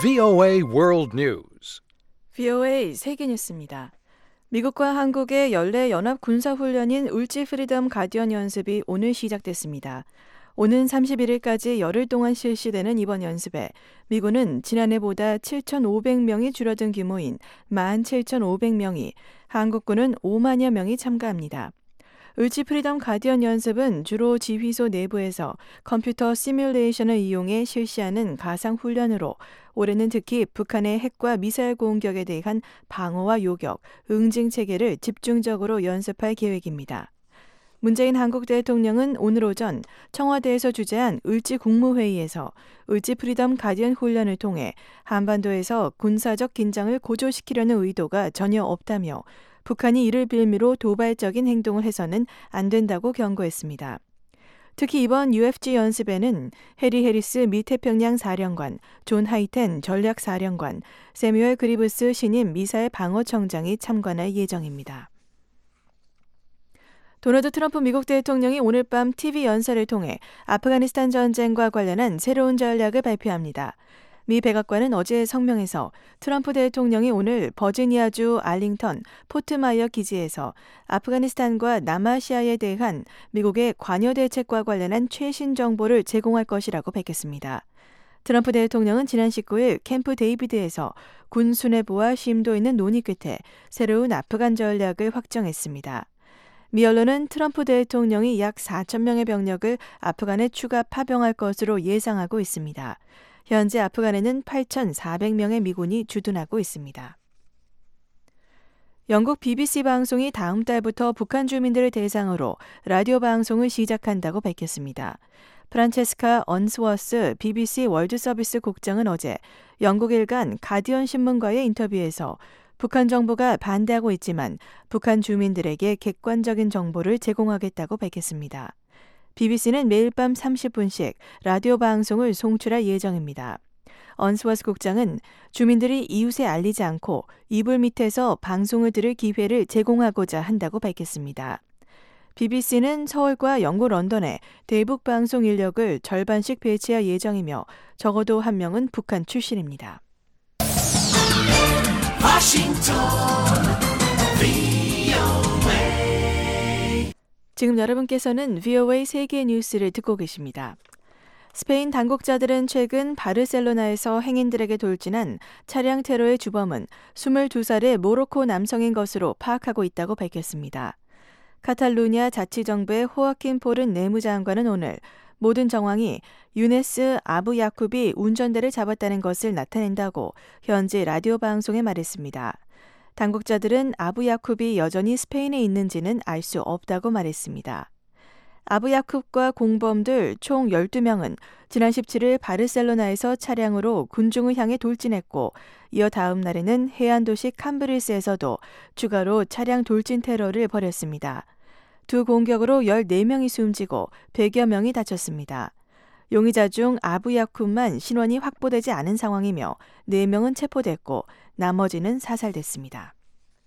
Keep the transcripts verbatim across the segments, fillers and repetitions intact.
브이오에이 World News. 브이오에이 세계 뉴스입니다. 미국과 한국의 연례 연합 군사훈련인 울지 프리덤 가디언 연습이 오늘 시작됐습니다. 오는 삼십일 일까지 열흘 동안 실시되는 이번 연습에 미군은 지난해보다 칠천오백 명이 줄어든 규모인 만 칠천오백 명이, 한국군은 오만여 명이 참가합니다. 울지 프리덤 가디언 연습은 주로 지휘소 내부에서 컴퓨터 시뮬레이션을 이용해 실시하는 가상 훈련으로 올해는 특히 북한의 핵과 미사일 공격에 대한 방어와 요격, 응징 체계를 집중적으로 연습할 계획입니다. 문재인 한국 대통령은 오늘 오전 청와대에서 주재한 울지 국무회의에서 울지 프리덤 가디언 훈련을 통해 한반도에서 군사적 긴장을 고조시키려는 의도가 전혀 없다며 북한이 이를 빌미로 도발적인 행동을 해서는 안 된다고 경고했습니다. 특히 이번 유에프지 연습에는 해리 해리스 미 태평양 사령관, 존 하이텐 전략사령관, 세뮤얼 그리브스 신임 미사일 방어청장이 참관할 예정입니다. 도널드 트럼프 미국 대통령이 오늘 밤 티비 연설을 통해 아프가니스탄 전쟁과 관련한 새로운 전략을 발표합니다. 미 백악관은 어제 성명에서 트럼프 대통령이 오늘 버지니아주 알링턴 포트마이어 기지에서 아프가니스탄과 남아시아에 대한 미국의 관여 대책과 관련한 최신 정보를 제공할 것이라고 밝혔습니다. 트럼프 대통령은 지난 십구 일 캠프 데이비드에서 군 수뇌부와 심도 있는 논의 끝에 새로운 아프간 전략을 확정했습니다. 미 언론은 트럼프 대통령이 약 사천 명의 병력을 아프간에 추가 파병할 것으로 예상하고 있습니다. 현재 아프간에는 팔천사백 명의 미군이 주둔하고 있습니다. 영국 비비씨 방송이 다음 달부터 북한 주민들을 대상으로 라디오 방송을 시작한다고 밝혔습니다. 프란체스카 언스워스 비비씨 월드 서비스 국장은 어제 영국 일간 가디언 신문과의 인터뷰에서 북한 정부가 반대하고 있지만 북한 주민들에게 객관적인 정보를 제공하겠다고 밝혔습니다. 비비씨는 매일 밤 삼십 분씩 라디오 방송을 송출할 예정입니다. 언스워스 국장은 주민들이 이웃에 알리지 않고 이불 밑에서 방송을 들을 기회를 제공하고자 한다고 밝혔습니다. 비비씨는 서울과 영국 런던에 대북 방송 인력을 절반씩 배치할 예정이며 적어도 한 명은 북한 출신입니다. 워싱턴 지금 여러분께서는 브이오에이 세계 뉴스를 듣고 계십니다. 스페인 당국자들은 최근 바르셀로나에서 행인들에게 돌진한 차량 테러의 주범은 스물두 살의 모로코 남성인 것으로 파악하고 있다고 밝혔습니다. 카탈루냐 자치정부의 호아킨 포른 내무장관은 오늘 모든 정황이 유네스 아부 야쿠비 운전대를 잡았다는 것을 나타낸다고 현지 라디오 방송에 말했습니다. 당국자들은 아부 야쿠비 여전히 스페인에 있는지는 알 수 없다고 말했습니다. 아부 야쿠브과 공범들 총 열두 명은 지난 십칠 일 바르셀로나에서 차량으로 군중을 향해 돌진했고, 이어 다음 날에는 해안 도시 캄브리스에서도 추가로 차량 돌진 테러를 벌였습니다. 두 공격으로 열네 명이 숨지고 백여 명이 다쳤습니다. 용의자 중 아부 야쿠브만 신원이 확보되지 않은 상황이며 네 명은 체포됐고 나머지는 사살됐습니다.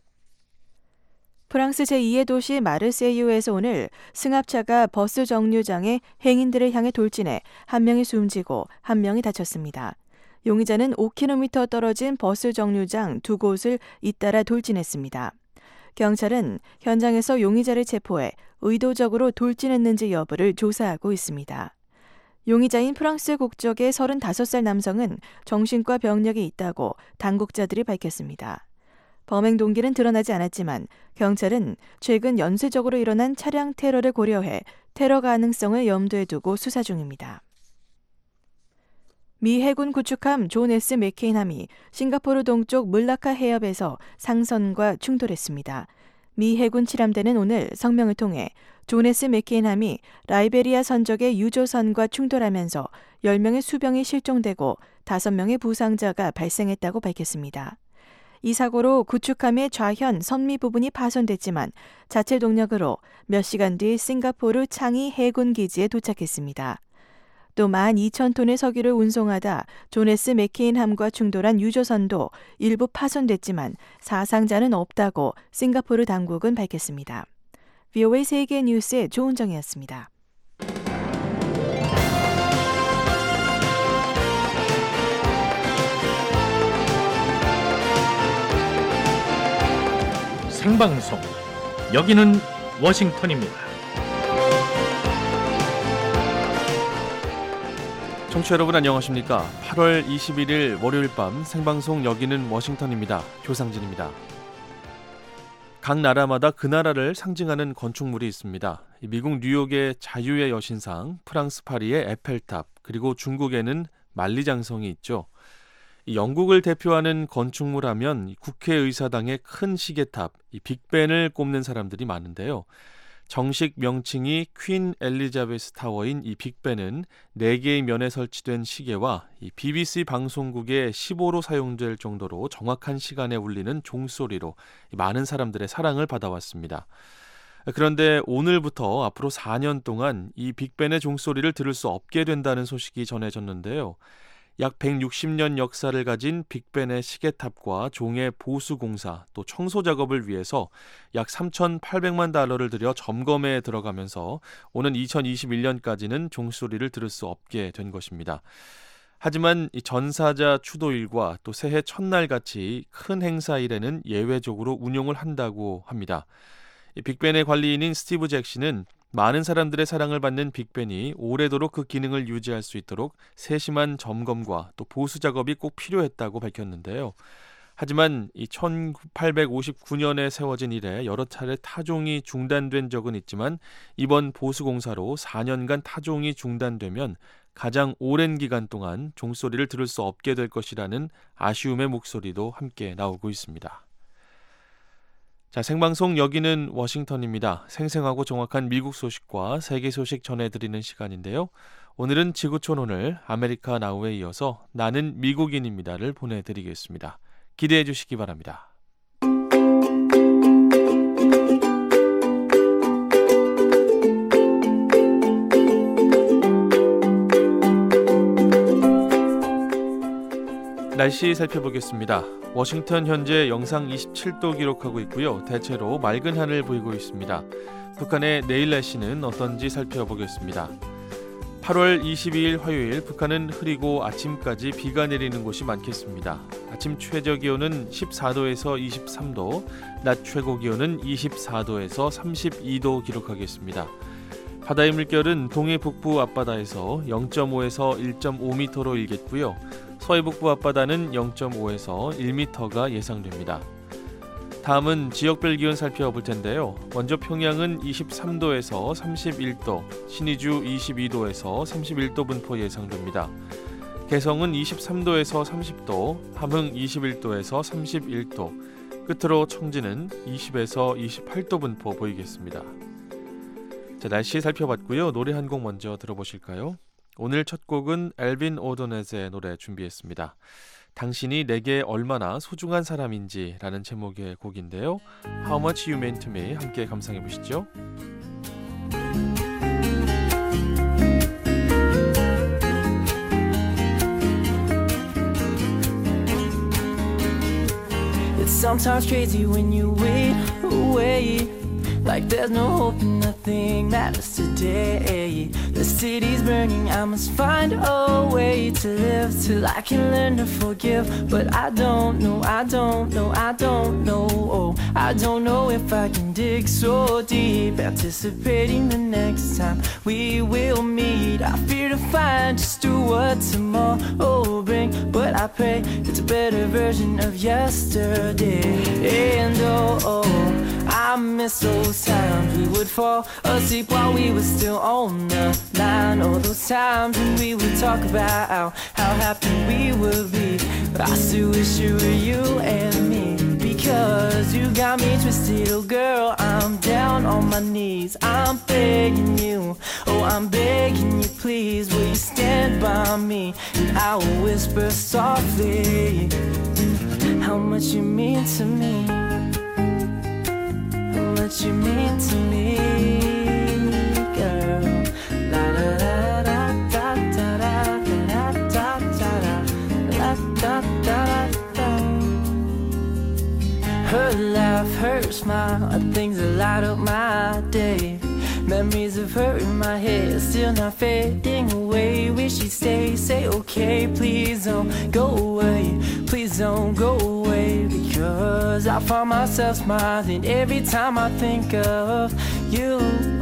프랑스 제이의 도시 마르세유에서 오늘 승합차가 버스 정류장에 행인들을 향해 돌진해 한 명이 숨지고 한 명이 다쳤습니다. 용의자는 오 킬로미터 떨어진 버스 정류장 두 곳을 잇따라 돌진했습니다. 경찰은 현장에서 용의자를 체포해 의도적으로 돌진했는지 여부를 조사하고 있습니다. 용의자인 프랑스 국적의 서른다섯 살 남성은 정신과 병력이 있다고 당국자들이 밝혔습니다. 범행 동기는 드러나지 않았지만 경찰은 최근 연쇄적으로 일어난 차량 테러를 고려해 테러 가능성을 염두에 두고 수사 중입니다. 미 해군 구축함 존 에스 맥케인함이 싱가포르 동쪽 물라카 해협에서 상선과 충돌했습니다. 미 해군 칠함대는 오늘 성명을 통해 존 에스 맥케인함이 라이베리아 선적의 유조선과 충돌하면서 열 명의 수병이 실종되고 다섯 명의 부상자가 발생했다고 밝혔습니다. 이 사고로 구축함의 좌현 선미 부분이 파손됐지만 자체 동력으로 몇 시간 뒤 싱가포르 창이 해군 기지에 도착했습니다. 또 만 이천 톤의 석유를 운송하다 존 에스 맥케인함과 충돌한 유조선도 일부 파손됐지만 사상자는 없다고 싱가포르 당국은 밝혔습니다. 브이오에이 세계 뉴스의 조은정이었습니다. 생방송. 여기는 워싱턴입니다. 청취자 여러분 안녕하십니까? 팔월 이십일일 월요일 밤 생방송 여기는 워싱턴입니다. 조상진입니다. 각 나라마다 그 나라를 상징하는 건축물이 있습니다. 미국 뉴욕의 자유의 여신상, 프랑스 파리의 에펠탑, 그리고 중국에는 만리장성이 있죠. 영국을 대표하는 건축물 하면 국회의사당의 큰 시계탑, 이 빅벤을 꼽는 사람들이 많은데요. 정식 명칭이 퀸 엘리자베스 타워인 이 빅벤은 네 개의 면에 설치된 시계와 이 비비씨 방송국의 십오로 사용될 정도로 정확한 시간에 울리는 종소리로 많은 사람들의 사랑을 받아왔습니다. 그런데 오늘부터 앞으로 사 년 동안 이 빅벤의 종소리를 들을 수 없게 된다는 소식이 전해졌는데요. 약 백육십 년 역사를 가진 빅벤의 시계탑과 종의 보수공사 또 청소 작업을 위해서 약 삼천팔백만 달러를 들여 점검에 들어가면서 오는 이천이십일년까지는 종소리를 들을 수 없게 된 것입니다. 하지만 이 전사자 추도일과 또 새해 첫날 같이 큰 행사일에는 예외적으로 운용을 한다고 합니다. 이 빅벤의 관리인인 스티브 잭시는 많은 사람들의 사랑을 받는 빅벤이 오래도록 그 기능을 유지할 수 있도록 세심한 점검과 또 보수 작업이 꼭 필요했다고 밝혔는데요. 하지만 이 천팔백오십구년에 세워진 이래 여러 차례 타종이 중단된 적은 있지만 이번 보수 공사로 사 년간 타종이 중단되면 가장 오랜 기간 동안 종소리를 들을 수 없게 될 것이라는 아쉬움의 목소리도 함께 나오고 있습니다. 자, 생방송 여기는 워싱턴입니다. 생생하고 정확한 미국 소식과 세계 소식 전해드리는 시간인데요. 오늘은 지구촌 오늘 아메리카 나우에 이어서 나는 미국인입니다를 보내드리겠습니다. 기대해 주시기 바랍니다. 날씨 살펴보겠습니다. 워싱턴 현재 영상 이십칠도 기록하고 있고요. 대체로 맑은 하늘 보이고 있습니다. 북한의 내일 날씨는 어떤지 살펴보겠습니다. 팔월 이십이일 화요일 북한은 흐리고 아침까지 비가 내리는 곳이 많겠습니다. 아침 최저 기온은 십사도에서 이십삼도, 낮 최고 기온은 이십사도에서 삼십이도 기록하겠습니다. 바다의 물결은 동해 북부 앞바다에서 영점오에서 일점오미터로 일겠고요. 서해 북부 앞바다는 영점오에서 일미터가 예상됩니다. 다음은 지역별 기온 살펴볼 텐데요. 먼저 평양은 이십삼도에서 삼십일도, 신의주 이십이도에서 삼십일도 분포 예상됩니다. 개성은 이십삼도에서 삼십도, 함흥 이십일도에서 삼십일도, 끝으로 청진은 이십에서 이십팔도 분포 보이겠습니다. 자, 날씨 살펴봤고요. 노래 한 곡 먼저 들어보실까요? 오늘 첫 곡은 엘빈 오도넷의 노래 준비했습니다. 당신이 내게 얼마나 소중한 사람인지 라는 제목의 곡인데요. How much you mean to me 함께 감상해 보시죠. It's sometimes crazy when you wait, wait like there's no hope and nothing matters today. The city's burning, I must find a way to live till I can learn to forgive. But I don't know, I don't know, I don't know, oh, I don't know if I can dig so deep, anticipating the next time we will meet. I fear to find just do what tomorrow will bring, but I pray it's a better version of yesterday. And oh, oh I miss those times we would fall asleep while we were still on the line. All those times when we would talk about how, how happy we would be. But I still wish you were you and me, because you got me twisted, oh girl. I'm down on my knees, I'm begging you, oh I'm begging you, please will you stand by me? And I will whisper softly how much you mean to me, what you mean to me, girl. La da da da da da da da da da da da. Her laugh, her smile are things that light up my day. Memories of her in my head, still not fading away. Wish she'd stay, say okay, please don't go away, please don't go away. Because I find myself smiling every time I think of you.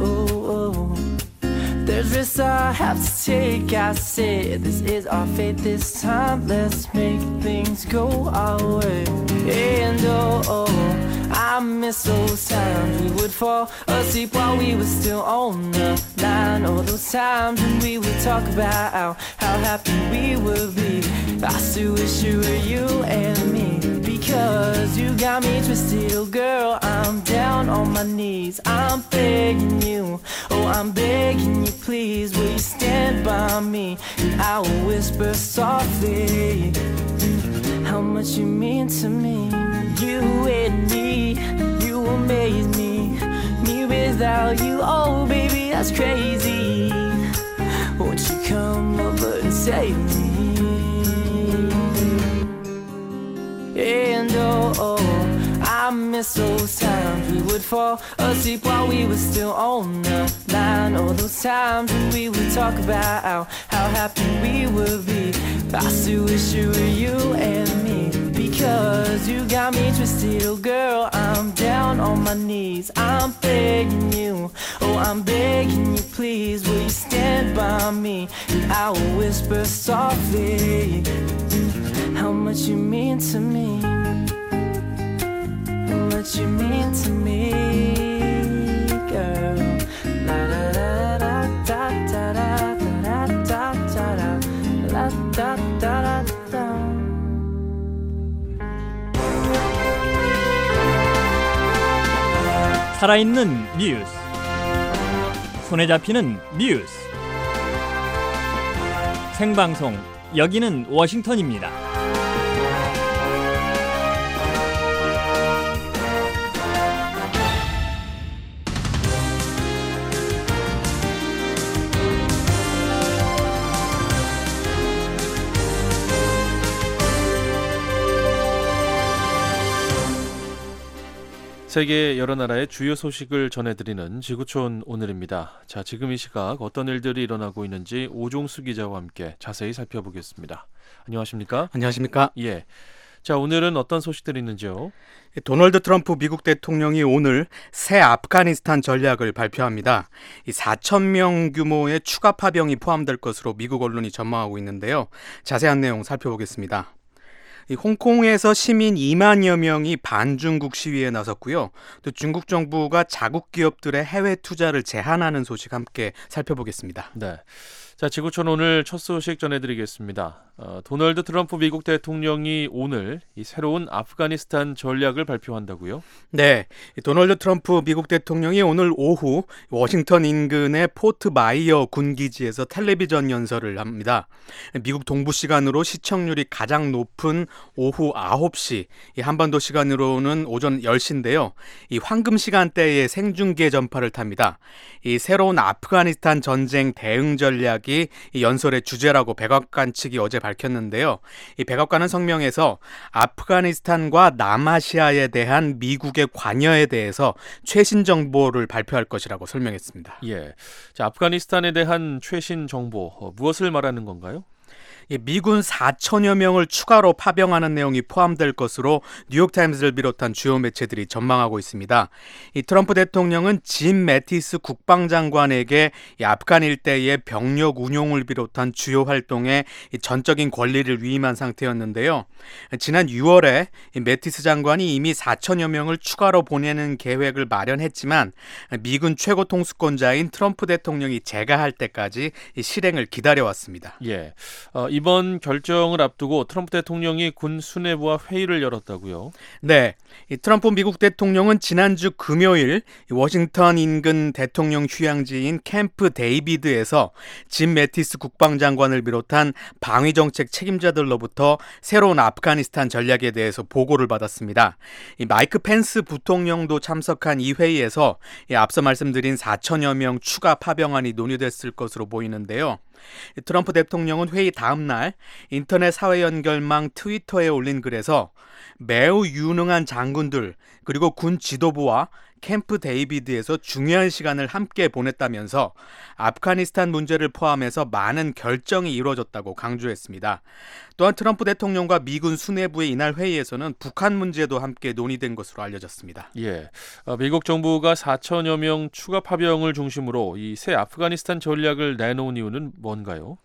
There's risks I have to take, I said this is our fate this time. Let's make things go our way. And oh, oh, I miss those times we would fall asleep while we were still on the line. All those times when we would talk about how, how happy we would be. I still wish you were you and me, because you got me twisted, oh girl. I'm down on my knees, I'm begging you, oh I'm begging you, please will you stand by me? And I will whisper softly how much you mean to me. You and me, you amaze me, me without you, oh baby that's crazy. Won't you come over and save me? And oh, oh, I miss those times we would fall asleep while we were still on the line. All those times when we would talk about how, how happy we would be. I still wish you were you and me, because you got me twisted, oh girl. I'm down on my knees, I'm begging you, oh I'm begging you, please will you stand by me? And I will whisper softly how much you mean to me, how much you mean to me, girl. La da da da da da da da da da da da da da. 살아있는 뉴스, 손에 잡히는 뉴스, 생방송 여기는 워싱턴입니다. 세계 여러 나라의 주요 소식을 전해드리는 지구촌 오늘입니다. 자, 지금 이 시각 어떤 일들이 일어나고 있는지 오종수 기자와 함께 자세히 살펴보겠습니다. 안녕하십니까? 안녕하십니까? 예. 자, 오늘은 어떤 소식들이 있는지요? 도널드 트럼프 미국 대통령이 오늘 새 아프가니스탄 전략을 발표합니다. 이 사천 명 규모의 추가 파병이 포함될 것으로 미국 언론이 전망하고 있는데요. 자세한 내용 살펴보겠습니다. 이 홍콩에서 시민 이만여 명이 반중국 시위에 나섰고요. 또 중국 정부가 자국 기업들의 해외 투자를 제한하는 소식 함께 살펴보겠습니다. 네. 자, 지구촌 오늘 첫 소식 전해드리겠습니다. 어, 도널드 트럼프 미국 대통령이 오늘 이 새로운 아프가니스탄 전략을 발표한다고요? 네, 도널드 트럼프 미국 대통령이 오늘 오후 워싱턴 인근의 포트 마이어 군기지에서 텔레비전 연설을 합니다. 미국 동부 시간으로 시청률이 가장 높은 오후 아홉 시, 이 한반도 시간으로는 오전 열 시인데요. 이 황금 시간대에 생중계 전파를 탑니다. 이 새로운 아프가니스탄 전쟁 대응 전략 이 연설의 주제라고 백악관 측이 어제 밝혔는데요. 이 백악관은 성명에서 아프가니스탄과 남아시아에 대한 미국의 관여에 대해서 최신 정보를 발표할 것이라고 설명했습니다. 예, 자, 아프가니스탄에 대한 최신 정보, 어, 무엇을 말하는 건가요? 미군 사천여 명을 추가로 파병하는 내용이 포함될 것으로 뉴욕타임스를 비롯한 주요 매체들이 전망하고 있습니다. 이 트럼프 대통령은 짐 매티스 국방장관에게 이 아프간 일대의 병력 운용을 비롯한 주요 활동에 이 전적인 권리를 위임한 상태였는데요. 지난 유월에 이 매티스 장관이 이미 사천여 명을 추가로 보내는 계획을 마련했지만 미군 최고 통수권자인 트럼프 대통령이 재가할 때까지 이 실행을 기다려왔습니다. 예. 어, 이번 결정을 앞두고 트럼프 대통령이 군 수뇌부와 회의를 열었다고요? 네, 이 트럼프 미국 대통령은 지난주 금요일 워싱턴 인근 대통령 휴양지인 캠프 데이비드에서 짐 매티스 국방장관을 비롯한 방위정책 책임자들로부터 새로운 아프가니스탄 전략에 대해서 보고를 받았습니다. 이 마이크 펜스 부통령도 참석한 이 회의에서 이 앞서 말씀드린 사천여 명 추가 파병안이 논의됐을 것으로 보이는데요. 트럼프 대통령은 회의 다음 날 인터넷 사회 연결망 트위터에 올린 글에서 매우 유능한 장군들 그리고 군 지도부와 캠프 데이비드에서 중요한 시간을 함께 보냈다면서 아프가니스탄 문제를 포함해서 많은 결정이 이루어졌다고 강조했습니다. 또한 트럼프 대통령과 미군 수뇌부의 이날 회의에서는 북한 문제도 함께 논의된 것으로 알려졌습니다. 예, 어, 미국 정부가 사천여 명 추가 파병을 중심으로 이 새 아프가니스탄 전략을 내놓은 이유는 뭔가요?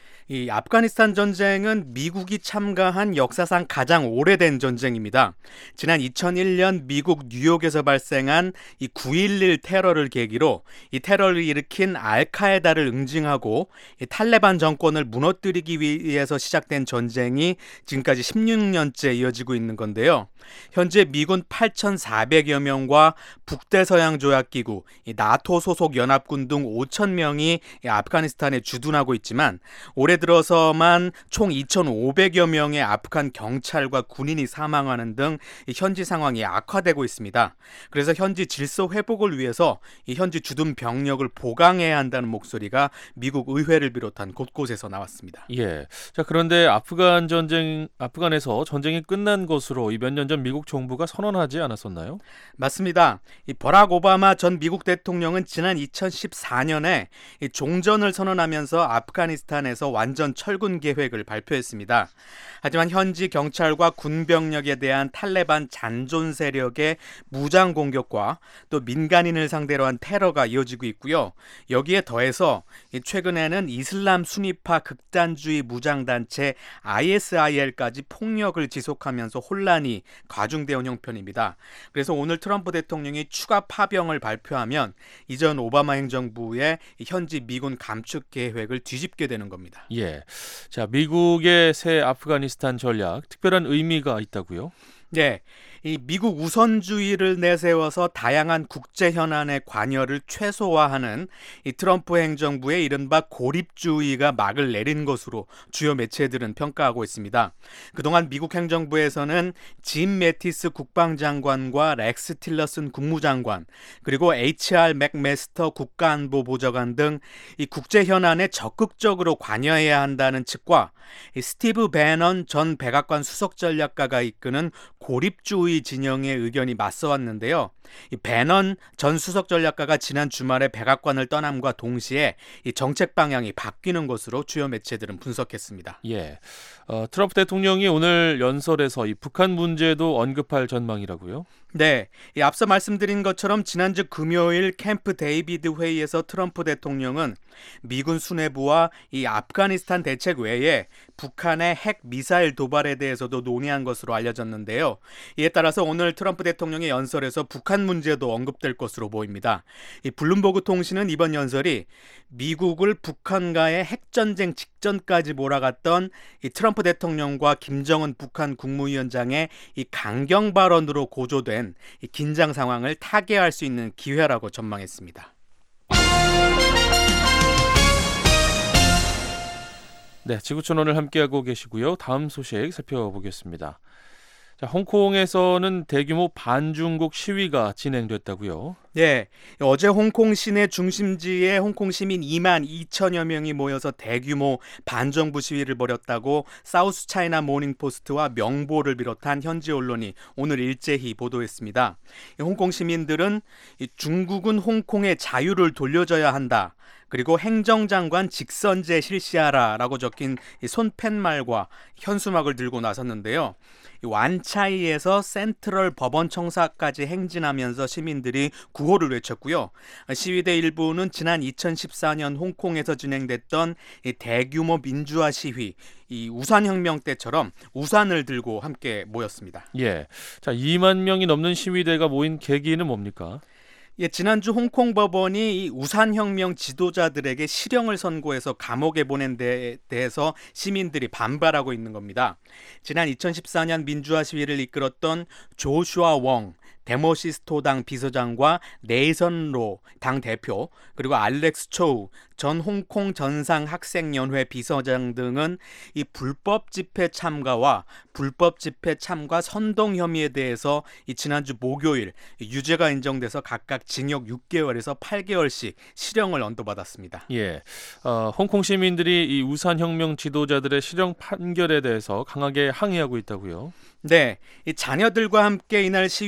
이 아프가니스탄 전쟁은 미국이 참가한 역사상 가장 오래된 전쟁입니다. 지난 이천일 년 미국 뉴욕에서 발생한 이 구일일 테러를 계기로 이 테러를 일으킨 알카에다를 응징하고 이 탈레반 정권을 무너뜨리기 위해서 시작된 전쟁이 지금까지 십육 년째 이어지고 있는 건데요. 현재 미군 팔천사백여 명과 북대서양 조약기구, 이 나토 소속 연합군 등 오천 명이 이 아프가니스탄에 주둔하고 있지만 올해 들어서만 총 이천오백여 명의 아프간 경찰과 군인이 사망하는 등 현지 상황이 악화되고 있습니다. 그래서 현지 질서 회복을 위해서 이 현지 주둔 병력을 보강해야 한다는 목소리가 미국 의회를 비롯한 곳곳에서 나왔습니다. 예. 자, 그런데 아프간 전쟁, 아프간에서 전쟁이 끝난 것으로 이 몇 년 전 미국 정부가 선언하지 않았었나요? 맞습니다. 이 버락 오바마 전 미국 대통령은 지난 이천십사 년에 이 종전을 선언하면서 아프가니스탄에서 완전 철군 계획을 발표했습니다. 하지만 현지 경찰과 군병력에 대한 탈레반 잔존 세력의 무장 공격과 또 민간인을 상대로 한 테러가 이어지고 있고요. 여기에 더해서 최근에는 이슬람 순위파 극단주의 무장단체 아이에스아이엘까지 폭력을 지속하면서 혼란이 가중되어 온 형편입니다. 그래서 오늘 트럼프 대통령이 추가 파병을 발표하면 이전 오바마 행정부의 현지 미군 감축 계획을 뒤집게 되는 겁니다. 예. 자, 미국의 새 아프가니스탄 전략 특별한 의미가 있다고요? 네, 이 미국 우선주의를 내세워서 다양한 국제 현안의 관여를 최소화하는 이 트럼프 행정부의 이른바 고립주의가 막을 내린 것으로 주요 매체들은 평가하고 있습니다. 그동안 미국 행정부에서는 짐 매티스 국방장관과 렉스 틸러슨 국무장관, 그리고 에이치알 맥메스터 국가안보보좌관 등 이 국제 현안에 적극적으로 관여해야 한다는 측과 이 스티브 배넌 전 백악관 수석전략가가 이끄는 고립주의 진영의 의견이 맞서왔는데요. 이 배넌 전 수석전략가가 지난 주말에 백악관을 떠남과 동시에 이 정책 방향이 바뀌는 것으로 주요 매체들은 분석했습니다. 예, 어, 트럼프 대통령이 오늘 연설에서 이 북한 문제도 언급할 전망이라고요? 네, 이 앞서 말씀드린 것처럼 지난주 금요일 캠프 데이비드 회의에서 트럼프 대통령은 미군 수뇌부와 이 아프가니스탄 대책 외에 북한의 핵 미사일 도발에 대해서도 논의한 것으로 알려졌는데요. 이에 따라서 오늘 트럼프 대통령의 연설에서 북한 문제도 언급될 것으로 보입니다. 이 블룸버그 통신은 이번 연설이 미국을 북한과의 핵전쟁 직전까지 몰아갔던 이 트럼프 대통령과 김정은 북한 국무위원장의 이 강경 발언으로 고조된 이 긴장 상황을 타개할 수 있는 기회라고 전망했습니다. 네, 지구촌오늘 함께하고 계시고요. 다음 소식 살펴보겠습니다. 자, 홍콩에서는 대규모 반중국 시위가 진행됐다고요? 네, 어제 홍콩 시내 중심지에 홍콩 시민 이만 이천여 명이 모여서 대규모 반정부 시위를 벌였다고 사우스 차이나 모닝포스트와 명보를 비롯한 현지 언론이 오늘 일제히 보도했습니다. 홍콩 시민들은 중국은 홍콩의 자유를 돌려줘야 한다. 그리고 행정장관 직선제 실시하라라고 적힌 손팻말과 현수막을 들고 나섰는데요. 완차이에서 센트럴 법원 청사까지 행진하면서 시민들이 구호를 외쳤고요. 시위대 일부는 지난 이천십사 년 홍콩에서 진행됐던 대규모 민주화 시위, 이 우산혁명 때처럼 우산을 들고 함께 모였습니다. 예, 자 이만 명이 넘는 시위대가 모인 계기는 뭡니까? 예, 지난주 홍콩 법원이 이 우산혁명 지도자들에게 실형을 선고해서 감옥에 보낸 데에 대해서 시민들이 반발하고 있는 겁니다. 지난 이천십사 년 민주화 시위를 이끌었던 조슈아 웡 데모시스토당 비서장과 네이선 로 당 대표, 그리고 알렉스 초우 전 홍콩 전상학생연회 비서장 등은 이 불법 집회 참가와 불법 집회 참가 선동 혐의에 대해서 이 지난주 목요일 유죄가 인정돼서 각각 징역 육 개월에서 팔 개월씩 실형을 언도받았습니다. 예, 어, 홍콩 시민들이 이 우산혁명 지도자들의 실형 판결에 대해서 강하게 항의하고 있다고요? 네, 이 자녀들과 함께 이날 시위에 참가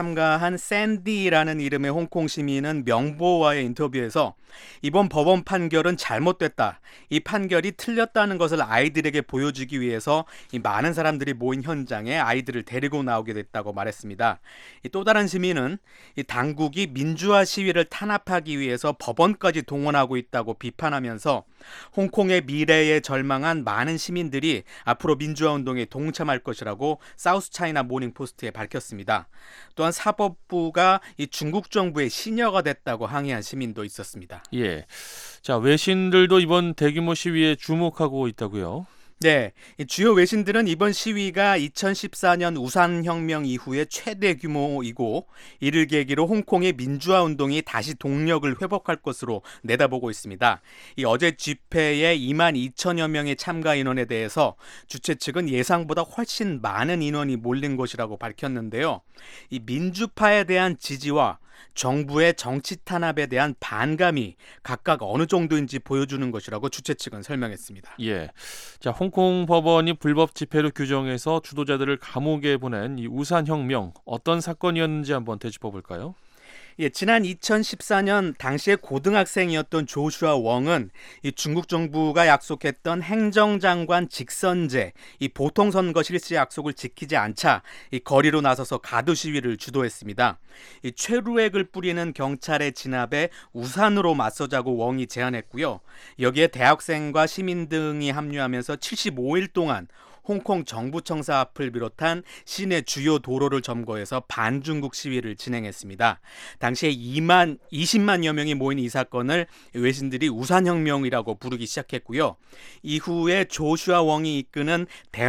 참가한 샌디라는 이름의 홍콩 시민은 명보와의 인터뷰에서 이번 법원 판결은 잘못됐다. 이 판결이 틀렸다는 것을 아이들에게 보여주기 위해서 이 많은 사람들이 모인 현장에 아이들을 데리고 나오게 됐다고 말했습니다. 이 또 다른 시민은 이 당국이 민주화 시위를 탄압하기 위해서 법원까지 동원하고 있다고 비판하면서 홍콩의 미래에 절망한 많은 시민들이 앞으로 민주화 운동에 동참할 것이라고 사우스 차이나 모닝 포스트에 밝혔습니다. 또한 사법부가 이 중국 정부의 시녀가 됐다고 항의한 시민도 있었습니다. 예. 자, 외신들도 이번 대규모 시위에 주목하고 있다고요? 네, 주요 외신들은 이번 시위가 이천십사 년 우산혁명 이후에 최대 규모이고 이를 계기로 홍콩의 민주화 운동이 다시 동력을 회복할 것으로 내다보고 있습니다. 이 어제 집회에 이만 이천여 명의 참가 인원에 대해서 주최 측은 예상보다 훨씬 많은 인원이 몰린 것이라고 밝혔는데요. 이 민주파에 대한 지지와 정부의 정치 탄압에 대한 반감이 각각 어느 정도인지 보여주는 것이라고 주최 측은 설명했습니다. 예. 자, 홍콩 법원이 불법 집회로 규정해서 주도자들을 감옥에 보낸 이 우산혁명 어떤 사건이었는지 한번 되짚어 볼까요? 예, 지난 이천십사 년 당시에 고등학생이었던 조슈아 웡은 이 중국 정부가 약속했던 행정장관 직선제, 이 보통선거 실시 약속을 지키지 않자 이 거리로 나서서 가두 시위를 주도했습니다. 이 최루액을 뿌리는 경찰의 진압에 우산으로 맞서자고 웡이 제안했고요. 여기에 대학생과 시민 등이 합류하면서 칠십오 일 동안 홍콩 정부청사 앞을 비롯한 시내 주요 도로를 점거해서 반중국 시위를 진행했습니다. 당시에 이만, 이십만여 명이 모인 이 사건을 외신들이 우산혁명이라고 부르기 시작했고요. 이후에 조슈아 웡이 이끄는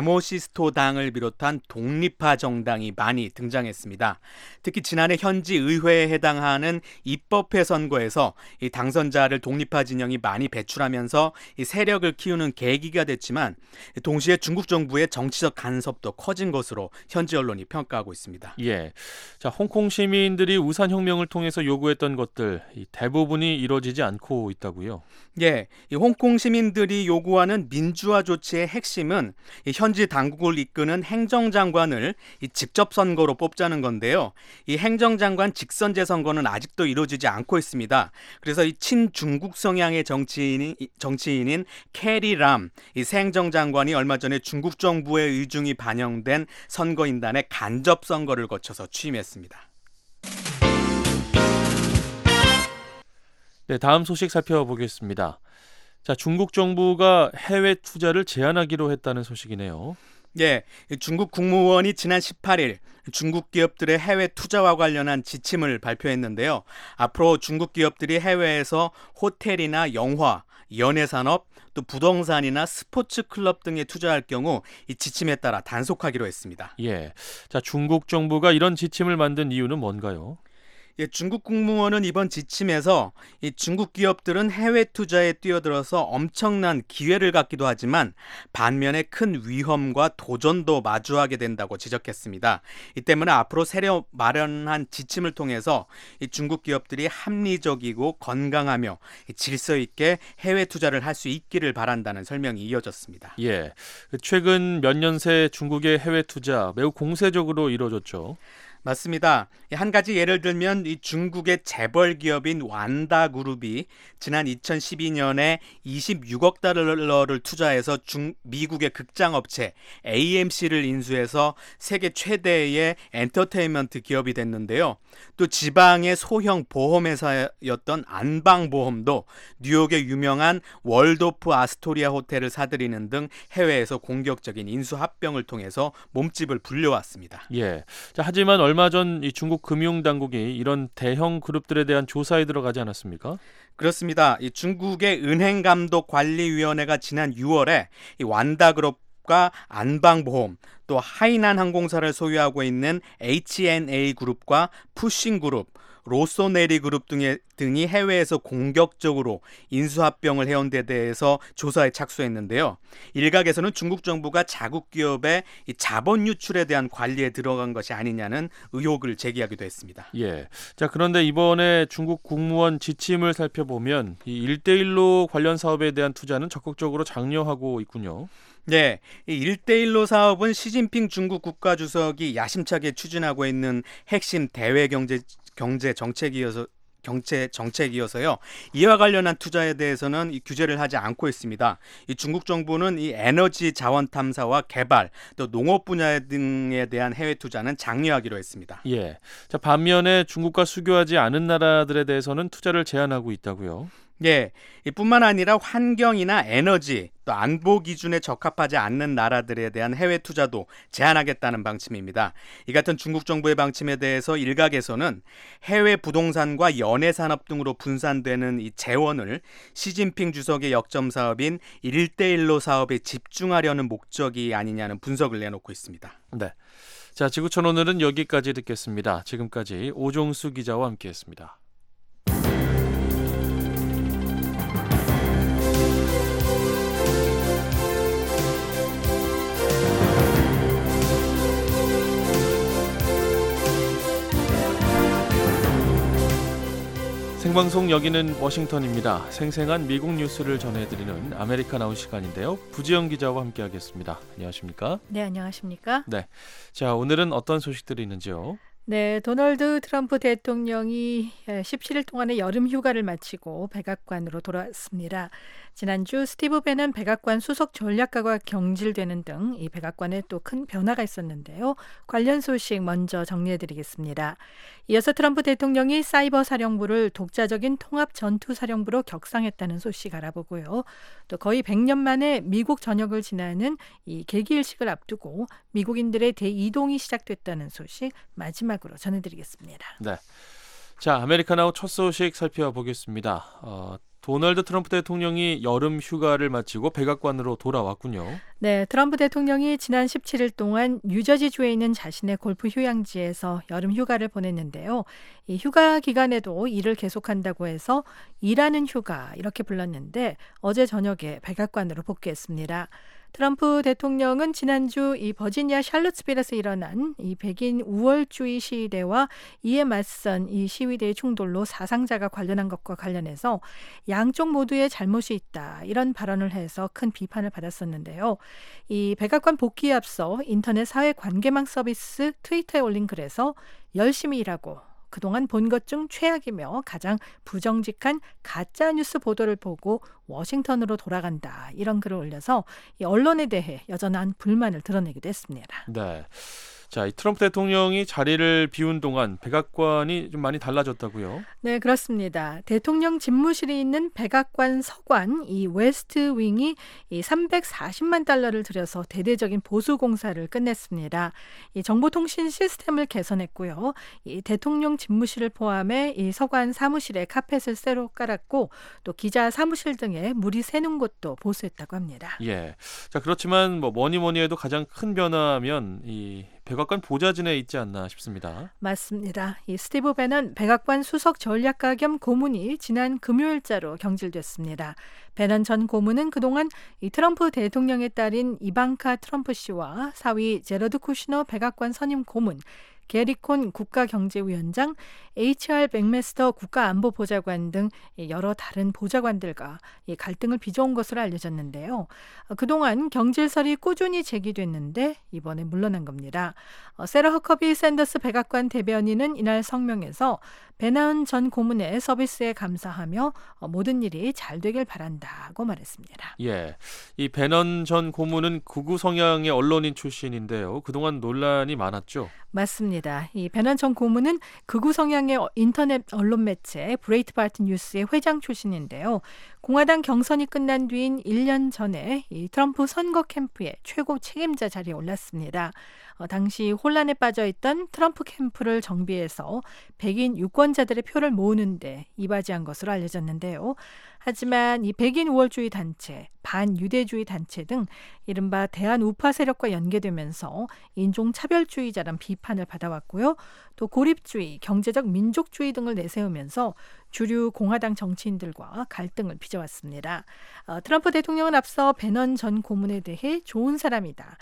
데모시스토 당을 비롯한 독립파 정당이 많이 등장했습니다. 특히 지난해 현지 의회에 해당하는 입법회 선거에서 이 당선자를 독립파 진영이 많이 배출하면서 이 세력을 키우는 계기가 됐지만 동시에 중국 정부 정부의 정치적 간섭도 커진 것으로 현지 언론이 평가하고 있습니다. 예, 자, 홍콩 시민들이 우산혁명을 통해서 요구했던 것들 이 대부분이 이루어지지 않고 있다고요? 예, 이 홍콩 시민들이 요구하는 민주화 조치의 핵심은 이 현지 당국을 이끄는 행정장관을 이 직접 선거로 뽑자는 건데요. 이 행정장관 직선제 선거는 아직도 이루어지지 않고 있습니다. 그래서 이 친중국 성향의 정치인이, 정치인인 캐리 람, 이 새 행정장관이 얼마 전에 중국 정부의 의중이 반영된 선거인단에 간접 선거를 거쳐서 취임했습니다. 네, 다음 소식 살펴보겠습니다. 자, 중국 정부가 해외 투자를 제한하기로 했다는 소식이네요. 예, 중국 국무원이 지난 십팔 일 중국 기업들의 해외 투자와 관련한 지침을 발표했는데요. 앞으로 중국 기업들이 해외에서 호텔이나 영화, 연예산업, 또 부동산이나 스포츠 클럽 등에 투자할 경우 이 지침에 따라 단속하기로 했습니다. 예, 자, 중국 정부가 이런 지침을 만든 이유는 뭔가요? 예, 중국 국무원은 이번 지침에서 이 중국 기업들은 해외 투자에 뛰어들어서 엄청난 기회를 갖기도 하지만 반면에 큰 위험과 도전도 마주하게 된다고 지적했습니다. 이 때문에 앞으로 새로 마련한 지침을 통해서 이 중국 기업들이 합리적이고 건강하며 질서 있게 해외 투자를 할 수 있기를 바란다는 설명이 이어졌습니다. 예, 최근 몇 년 새 중국의 해외 투자 매우 공세적으로 이루어졌죠. 맞습니다. 한 가지 예를 들면 이 중국의 재벌 기업인 완다그룹이 지난 이천십이 년에 이십육억 달러를 투자해서 중, 미국의 극장업체 에이엠씨를 인수해서 세계 최대의 엔터테인먼트 기업이 됐는데요. 또 지방의 소형 보험회사였던 안방보험도 뉴욕의 유명한 월도프 아스토리아 호텔을 사들이는 등 해외에서 공격적인 인수합병을 통해서 몸집을 불려왔습니다. 예. 자, 하지만 얼마 전 이 중국 금융당국이 이런 대형 그룹들에 대한 조사에 들어가지 않았습니까? 그렇습니다. 이 중국의 은행감독관리위원회가 지난 유월에 이 완다그룹과 안방보험, 또 하이난 항공사를 소유하고 있는 에이치엔에이 그룹과 푸싱그룹, 로소네리 그룹 등의, 등이 해외에서 공격적으로 인수합병을 해온 데 대해서 조사에 착수했는데요. 일각에서는 중국 정부가 자국 기업의 이 자본 유출에 대한 관리에 들어간 것이 아니냐는 의혹을 제기하기도 했습니다. 예. 자, 그런데 이번에 중국 국무원 지침을 살펴보면 이 일대일로 관련 사업에 대한 투자는 적극적으로 장려하고 있군요. 네, 이 일대일로 사업은 시진핑 중국 국가주석이 야심차게 추진하고 있는 핵심 대외 경제 경제 정책이어서 경제 정책이어서요. 이와 관련한 투자에 대해서는 이 규제를 하지 않고 있습니다. 이 중국 정부는 이 에너지 자원 탐사와 개발, 또 농업 분야 등에 대한 해외 투자는 장려하기로 했습니다. 예. 자, 반면에 중국과 수교하지 않은 나라들에 대해서는 투자를 제한하고 있다고요. 예, 뿐만 아니라 환경이나 에너지, 또 안보 기준에 적합하지 않는 나라들에 대한 해외 투자도 제한하겠다는 방침입니다. 이 같은 중국 정부의 방침에 대해서 일각에서는 해외 부동산과 연해 산업 등으로 분산되는 이 재원을 시진핑 주석의 역점 사업인 일대일로 사업에 집중하려는 목적이 아니냐는 분석을 내놓고 있습니다. 네. 자, 지구촌 오늘은 여기까지 듣겠습니다. 지금까지 오종수 기자와 함께했습니다. 생방송 여기는 워싱턴입니다. 생생한 미국 뉴스를 전해드리는 아메리카 나우 시간인데요. 부지영 기자와 함께하겠습니다. 안녕하십니까? 네, 안녕하십니까? 네. 자, 오늘은 어떤 소식들이 있는지요? 네, 도널드 트럼프 대통령이 십칠 일 동안의 여름 휴가를 마치고 백악관으로 돌아왔습니다. 지난주 스티브 배넌 백악관 수석 전략가가 경질되는 등 이 백악관에 또 큰 변화가 있었는데요. 관련 소식 먼저 정리해드리겠습니다. 이어서 트럼프 대통령이 사이버 사령부를 독자적인 통합 전투 사령부로 격상했다는 소식 알아보고요. 또 거의 백 년 만에 미국 전역을 지나는 이 개기일식을 앞두고 미국인들의 대이동이 시작됐다는 소식 마지막으로 전해드리겠습니다. 네. 자, 아메리카나우 첫 소식 살펴보겠습니다. 어, 도널드 트럼프 대통령이 여름 휴가를 마치고 백악관으로 돌아왔군요. 네, 트럼프 대통령이 지난 십칠 일 동안 뉴저지주에 있는 자신의 골프 휴양지에서 여름 휴가를 보냈는데요. 이 휴가 기간에도 일을 계속한다고 해서 일하는 휴가 이렇게 불렀는데 어제 저녁에 백악관으로 복귀했습니다. 트럼프 대통령은 지난주 이 버지니아 샬럿스빌에서 일어난 이 백인 우월주의 시위대와 이에 맞선 이 시위대의 충돌로 사상자가 관련한 것과 관련해서 양쪽 모두의 잘못이 있다 이런 발언을 해서 큰 비판을 받았었는데요. 이 백악관 복귀에 앞서 인터넷 사회관계망 서비스 트위터에 올린 글에서 열심히 일하고 그동안 본 것 중 최악이며 가장 부정직한 가짜뉴스 보도를 보고 워싱턴으로 돌아간다. 이런 글을 올려서 이 언론에 대해 여전한 불만을 드러내기도 했습니다. 네. 자, 이 트럼프 대통령이 자리를 비운 동안 백악관이 좀 많이 달라졌다고요? 네, 그렇습니다. 대통령 집무실이 있는 백악관 서관 이 웨스트 윙이 이 삼백사십만 달러를 들여서 대대적인 보수 공사를 끝냈습니다. 이 정보통신 시스템을 개선했고요. 이 대통령 집무실을 포함해 이 서관 사무실에 카펫을 새로 깔았고 또 기자 사무실 등에 물이 새는 곳도 보수했다고 합니다. 예. 자, 그렇지만 뭐 뭐니 뭐니 해도 가장 큰 변화면 이 백악관 보좌진에 있지 않나 싶습니다. 맞습니다. 이 스티브 배넌 백악관 수석 전략가 겸 고문이 지난 금요일자로 경질됐습니다. 배넌 전 고문은 그동안 이 트럼프 대통령의 딸인 이방카 트럼프 씨와 사위 제러드 쿠시너 백악관 선임 고문, 게리 콘 국가경제위원장, 에이치알 맥메스터 국가안보보좌관 등 여러 다른 보좌관들과 갈등을 빚어온 것으로 알려졌는데요. 그동안 경질설이 꾸준히 제기됐는데 이번에 물러난 겁니다. 세라 허커비 샌더스 백악관 대변인은 이날 성명에서 배넌 전 고문의 서비스에 감사하며 모든 일이 잘 되길 바란다고 말했습니다. 예, 이 배넌 전 고문은 극우 성향의 언론인 출신인데요. 그동안 논란이 많았죠. 맞습니다. 이 배넌 전 고문은 극우 성향의 인터넷 언론 매체 브레이트바트 뉴스의 회장 출신인데요. 공화당 경선이 끝난 뒤인 일 년 전에 이 트럼프 선거 캠프의 최고 책임자 자리에 올랐습니다. 어, 당시 혼란에 빠져있던 트럼프 캠프를 정비해서 백인 유권자들의 표를 모으는데 이바지한 것으로 알려졌는데요. 하지만 이 백인 우월주의 단체 반유대주의 단체 등 이른바 대한우파 세력과 연계되면서 인종차별주의자란 비판을 받아왔고요. 또 고립주의, 경제적 민족주의 등을 내세우면서 주류 공화당 정치인들과 갈등을 빚어왔습니다. 어, 트럼프 대통령은 앞서 배넌 전 고문에 대해 좋은 사람이다,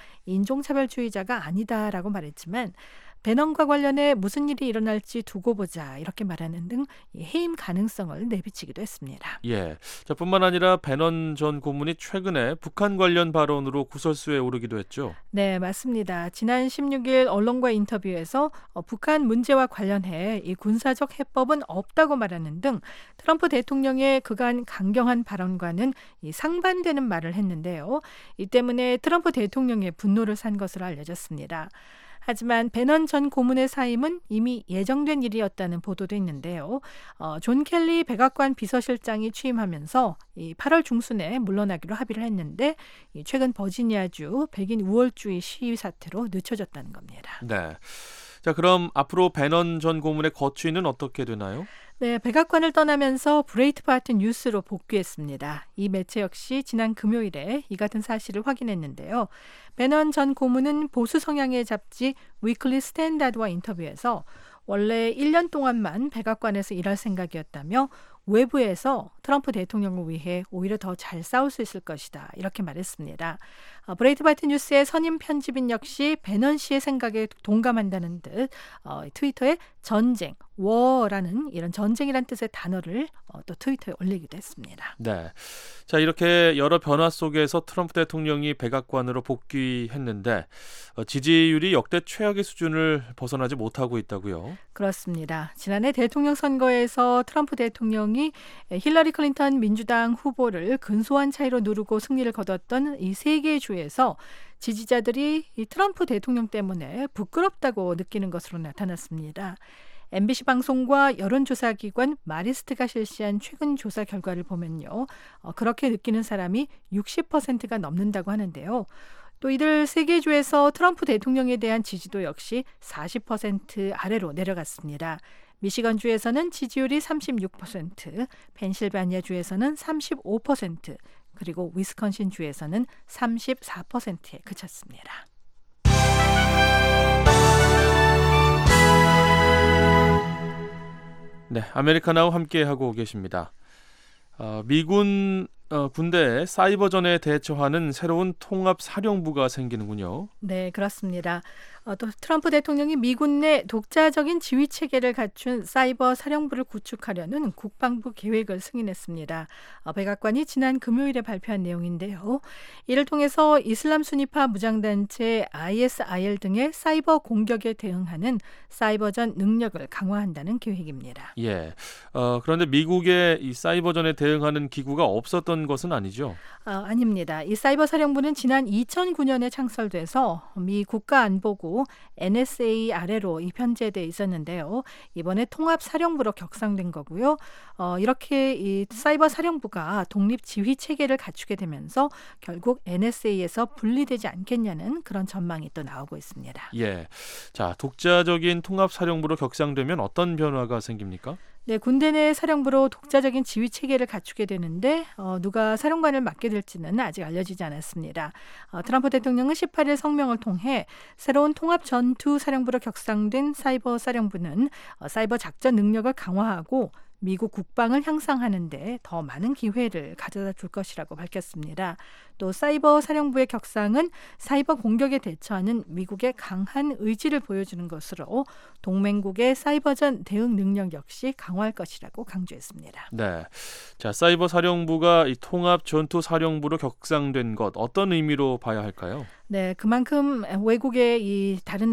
인종차별주의자가 아니다라고 말했지만 배넌과 관련해 무슨 일이 일어날지 두고 보자 이렇게 말하는 등 해임 가능성을 내비치기도 했습니다. 예, 자, 뿐만 아니라 배넌 전 고문이 최근에 북한 관련 발언으로 구설수에 오르기도 했죠. 네, 맞습니다. 지난 십육 일 언론과 인터뷰에서 어, 북한 문제와 관련해 이 군사적 해법은 없다고 말하는 등 트럼프 대통령의 그간 강경한 발언과는 이 상반되는 말을 했는데요. 이 때문에 트럼프 대통령의 분노를 산 것으로 알려졌습니다. 하지만 배넌 전 고문의 사임은 이미 예정된 일이었다는 보도도 있는데요. 어, 존 켈리 백악관 비서실장이 취임하면서 이 팔월 중순에 물러나기로 합의를 했는데 이 최근 버지니아주 백인 우월주의 시위 사태로 늦춰졌다는 겁니다. 네. 자, 그럼 앞으로 배넌 전 고문의 거취는 어떻게 되나요? 네, 백악관을 떠나면서 브레이트바트 뉴스로 복귀했습니다. 이 매체 역시 지난 금요일에 이 같은 사실을 확인했는데요. 배넌 전 고문은 보수 성향의 잡지 위클리 스탠다드와 인터뷰에서 원래 일 년 동안만 백악관에서 일할 생각이었다며 외부에서 트럼프 대통령을 위해 오히려 더 잘 싸울 수 있을 것이다 이렇게 말했습니다. 어, 브레이트바트 뉴스의 선임 편집인 역시 배넌 씨의 생각에 동감한다는 듯 어, 트위터에 전쟁, 워라는 이런 전쟁이란 뜻의 단어를 어, 또 트위터에 올리기도 했습니다. 네, 자, 이렇게 여러 변화 속에서 트럼프 대통령이 백악관으로 복귀했는데 어, 지지율이 역대 최악의 수준을 벗어나지 못하고 있다고요? 그렇습니다. 지난해 대통령 선거에서 트럼프 대통령이 힐러리 클린턴 민주당 후보를 근소한 차이로 누르고 승리를 거뒀던 이 세 개의 주에서 지지자들이 이 트럼프 대통령 때문에 부끄럽다고 느끼는 것으로 나타났습니다. 엠비씨 방송과 여론조사기관 마리스트가 실시한 최근 조사 결과를 보면요. 어, 그렇게 느끼는 사람이 육십 퍼센트가 넘는다고 하는데요. 또 이들 세 개 주에서 트럼프 대통령에 대한 지지도 역시 사십 퍼센트 아래로 내려갔습니다. 미시건주에서는 지지율이 삼십육 퍼센트, 펜실바니아주에서는 삼십오 퍼센트, 그리고 위스콘신주에서는 삼십사 퍼센트에 그쳤습니다. 네, 아메리카나와 함께하고 계십니다. 어, 미군 어, 군대의 사이버전에 대처하는 새로운 통합사령부가 생기는군요. 네, 그렇습니다. 어, 또 트럼프 대통령이 미군 내 독자적인 지휘 체계를 갖춘 사이버 사령부를 구축하려는 국방부 계획을 승인했습니다. 어, 백악관이 지난 금요일에 발표한 내용인데요. 이를 통해서 이슬람 순위파 무장단체 아이에스아이엘 등의 사이버 공격에 대응하는 사이버전 능력을 강화한다는 계획입니다. 예. 어, 그런데 미국의 이 사이버전에 대응하는 기구가 없었던 것은 아니죠? 어, 아닙니다. 이 사이버 사령부는 지난 이천구 년에 창설돼서 미 국가안보국 엔에스에이 아래로 이 편제돼 있었는데요. 이번에 통합사령부로 격상된 거고요. 어, 이렇게 이 사이버 사령부가 독립 지휘 체계를 갖추게 되면서 결국 엔에스에이에서 분리되지 않겠냐는 그런 전망이 또 나오고 있습니다. 예. 자, 독자적인 통합사령부로 격상되면 어떤 변화가 생깁니까? 네, 군대 내 사령부로 독자적인 지휘 체계를 갖추게 되는데 어, 누가 사령관을 맡게 될지는 아직 알려지지 않았습니다. 어, 트럼프 대통령은 십팔 일 성명을 통해 새로운 통합 전투 사령부로 격상된 사이버 사령부는 어, 사이버 작전 능력을 강화하고 미국 국방을 향상하는 데 더 많은 기회를 가져다 줄 것이라고 밝혔습니다. 또 사이버 사령부의 격상은 사이버 공격에 대처하는 미국의 강한 의지를 보여주는 것으로 동맹국의 사이버전 대응 능력 역시 강화할 것이라고 강조했습니다. 네, 자, 사이버 사령부가 이 통합 전투 사령부로 격상된 것 어떤 의미로 봐야 할까요? 네, 그만큼 외국의 이 다른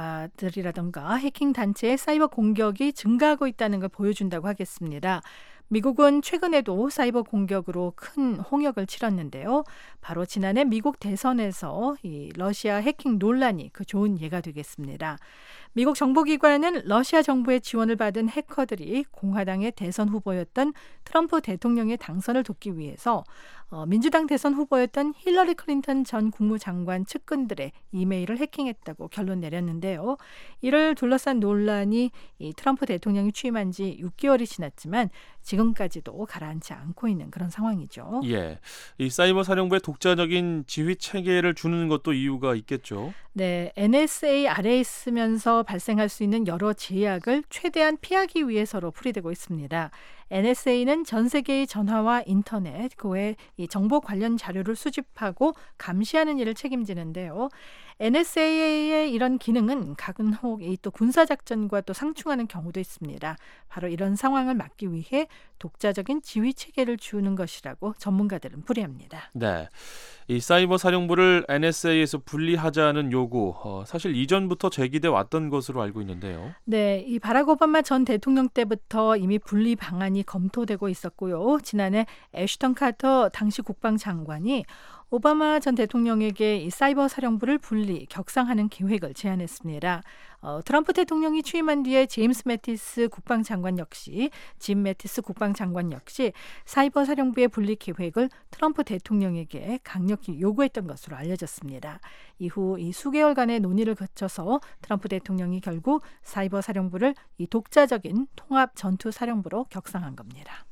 나라들이라든가 해킹 단체의 사이버 공격이 증가하고 있다는 걸 보여준다고 하겠습니다. 미국은 최근에도 사이버 공격으로 큰 홍역을 치렀는데요. 바로 지난해 미국 대선에서 이 러시아 해킹 논란이 그 좋은 예가 되겠습니다. 미국 정보기관은 러시아 정부의 지원을 받은 해커들이 공화당의 대선 후보였던 트럼프 대통령의 당선을 돕기 위해서 어, 민주당 대선 후보였던 힐러리 클린턴 전 국무장관 측근들의 이메일을 해킹했다고 결론 내렸는데요. 이를 둘러싼 논란이 이 트럼프 대통령이 취임한 지 육 개월이 지났지만 지금까지도 가라앉지 않고 있는 그런 상황이죠. 예, 이 사이버 사령부에 독자적인 지휘 체계를 주는 것도 이유가 있겠죠. 네, 엔에스에이 아래에 있으면서 발생할 수 있는 여러 제약을 최대한 피하기 위해서로 풀이되고 있습니다. 엔에스에이는 전 세계의 전화와 인터넷, 그 외 이 정보 관련 자료를 수집하고 감시하는 일을 책임지는데요. 엔에스에이의 이런 기능은 가근혹 또 군사작전과 또 상충하는 경우도 있습니다. 바로 이런 상황을 막기 위해 독자적인 지휘 체계를 주는 것이라고 전문가들은 풀이합니다. 네, 이 사이버 사령부를 엔에스에이에서 분리하자는 요구, 어, 사실 이전부터 제기돼 왔던 것으로 알고 있는데요. 네, 이 바락 오바마 전 대통령 때부터 이미 분리 방안이 검토되고 있었고요. 지난해 애슈턴 카터 당시 국방장관이 오바마 전 대통령에게 이 사이버 사령부를 분리, 격상하는 계획을 제안했습니다. 어, 트럼프 대통령이 취임한 뒤에 제임스 매티스 국방장관 역시, 짐 매티스 국방장관 역시 사이버 사령부의 분리 계획을 트럼프 대통령에게 강력히 요구했던 것으로 알려졌습니다. 이후 이 수개월간의 논의를 거쳐서 트럼프 대통령이 결국 사이버 사령부를 이 독자적인 통합 전투 사령부로 격상한 겁니다.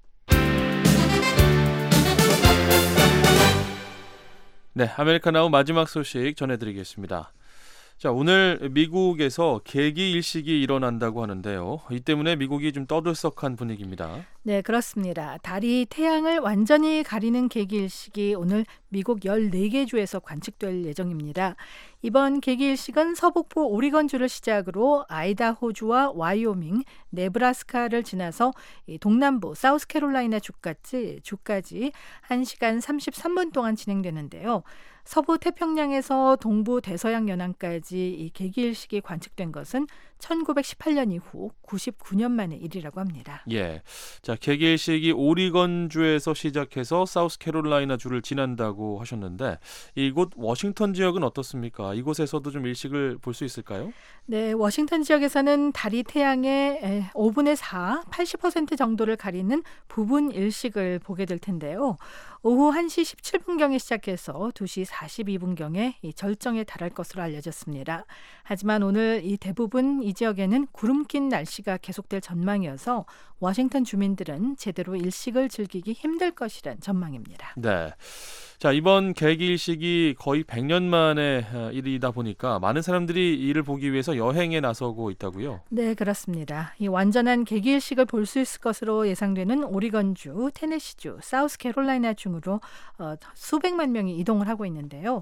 네, 아메리카나우 마지막 소식 전해드리겠습니다. 자, 오늘 미국에서 개기일식이 일어난다고 하는데요. 이 때문에 미국이 좀 떠들썩한 분위기입니다. 네, 그렇습니다. 달이 태양을 완전히 가리는 개기일식이 오늘 미국 열네 개 주에서 관측될 예정입니다. 이번 개기일식은 서북부 오리건주를 시작으로 아이다호주와 와이오밍, 네브라스카를 지나서 동남부 사우스캐롤라이나 주까지, 주까지 한 시간 삼십삼 분 동안 진행되는데요. 서부 태평양에서 동부 대서양 연안까지 이 개기일식이 관측된 것은 천구백십팔 년 이후 구십구 년 만의 일이라고 합니다. 예, 자 개기일식이 오리건주에서 시작해서 사우스캐롤라이나 주를 지난다고 하셨는데 이곳 워싱턴 지역은 어떻습니까? 이곳에서도 좀 일식을 볼 수 있을까요? 네, 워싱턴 지역에서는 달이 태양의 오분의 사, 팔십 퍼센트 정도를 가리는 부분 일식을 보게 될 텐데요. 오후 한 시 십칠 분경에 시작해서 두 시 사십이 분경에 이 절정에 달할 것으로 알려졌습니다. 하지만 오늘 이 대부분 이 지역에는 구름 낀 날씨가 계속될 전망이어서 워싱턴 주민들은 제대로 일식을 즐기기 힘들 것이란 전망입니다. 네. 자, 이번 개기일식이 거의 백 년 만의 일이다 보니까 많은 사람들이 이를 보기 위해서 여행에 나서고 있다고요? 네, 그렇습니다. 이 완전한 개기일식을 볼 수 있을 것으로 예상되는 오리건주, 테네시주, 사우스캐롤라이나 중으로 어, 수백만 명이 이동을 하고 있는데요.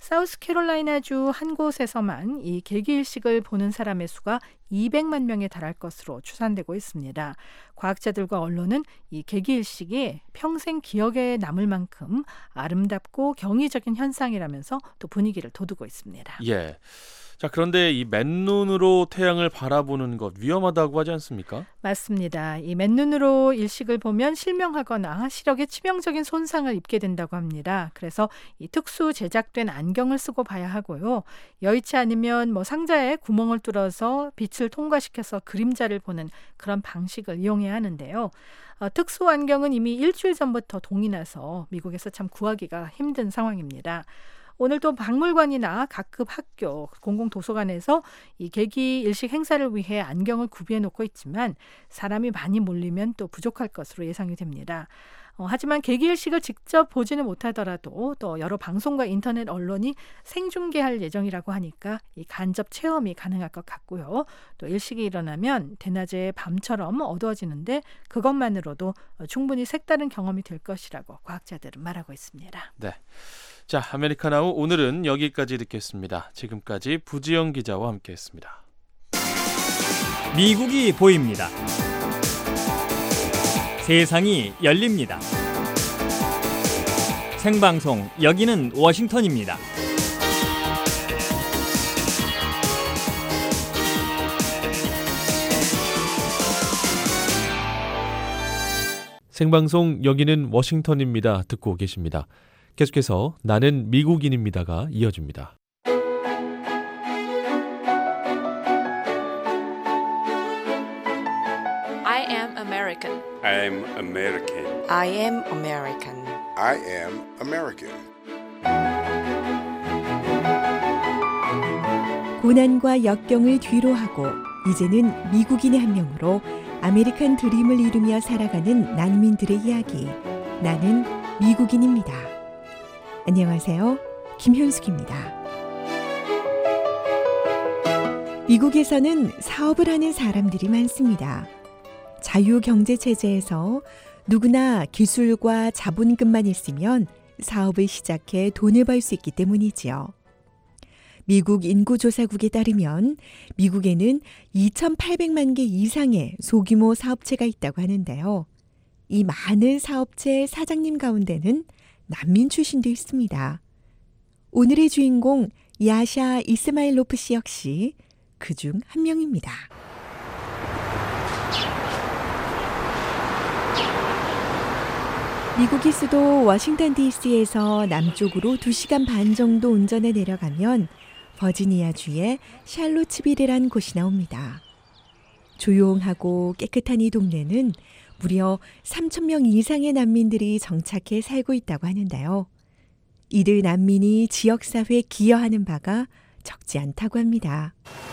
사우스캐롤라이나주 한 곳에서만 이 개기일식을 보는 사람의 수가 이백만 명에 달할 것으로 추산되고 있습니다. 과학자들과 언론은 이 개기일식이 평생 기억에 남을 만큼 아름답고 경이적인 현상이라면서 또 분위기를 돋우고 있습니다. 예. 자, 그런데 이 맨눈으로 태양을 바라보는 것 위험하다고 하지 않습니까? 맞습니다. 이 맨눈으로 일식을 보면 실명하거나 시력에 치명적인 손상을 입게 된다고 합니다. 그래서 이 특수 제작된 안경을 쓰고 봐야 하고요. 여의치 않으면 뭐 상자에 구멍을 뚫어서 빛을 통과시켜서 그림자를 보는 그런 방식을 이용해야 하는데요. 어, 특수 안경은 이미 일주일 전부터 동이 나서 미국에서 참 구하기가 힘든 상황입니다. 오늘 또 박물관이나 각급 학교, 공공도서관에서 이 개기일식 행사를 위해 안경을 구비해 놓고 있지만 사람이 많이 몰리면 또 부족할 것으로 예상이 됩니다. 어, 하지만 개기일식을 직접 보지는 못하더라도 또 여러 방송과 인터넷 언론이 생중계할 예정이라고 하니까 이 간접 체험이 가능할 것 같고요. 또 일식이 일어나면 대낮에 밤처럼 어두워지는데 그것만으로도 충분히 색다른 경험이 될 것이라고 과학자들은 말하고 있습니다. 네. 자, 아메리카나우 오늘은 여기까지 듣겠습니다. 지금까지 부지영 기자와 함께했습니다. 미국이 보입니다. 세상이 열립니다. 생방송 여기는 워싱턴입니다. 생방송 여기는 워싱턴입니다. 듣고 계십니다. 계속해서 나는 미국인입니다가 이어집니다. I am American. I am American. I am American. I am American. 고난과 역경을 뒤로하고 이제는 미국인의 한 명으로 아메리칸 드림을 이루며 살아가는 난민들의 이야기. 나는 미국인입니다. 안녕하세요. 김현숙입니다. 미국에서는 사업을 하는 사람들이 많습니다. 자유경제체제에서 누구나 기술과 자본금만 있으면 사업을 시작해 돈을 벌 수 있기 때문이지요. 미국 인구조사국에 따르면 미국에는 이천팔백만 개 이상의 소규모 사업체가 있다고 하는데요. 이 많은 사업체 사장님 가운데는 난민 출신도 있습니다. 오늘의 주인공 야샤 이스마일로프 씨 역시 그중 한 명입니다. 미국의 수도 워싱턴 디씨에서 남쪽으로 두 시간 반 정도 운전해 내려가면 버지니아주의 샬롯츠빌이란 곳이 나옵니다. 조용하고 깨끗한 이 동네는 무려 삼천 명 이상의 난민들이 정착해 살고 있다고 하는데요. 이들 난민이 지역사회에 기여하는 바가 적지 않다고 합니다.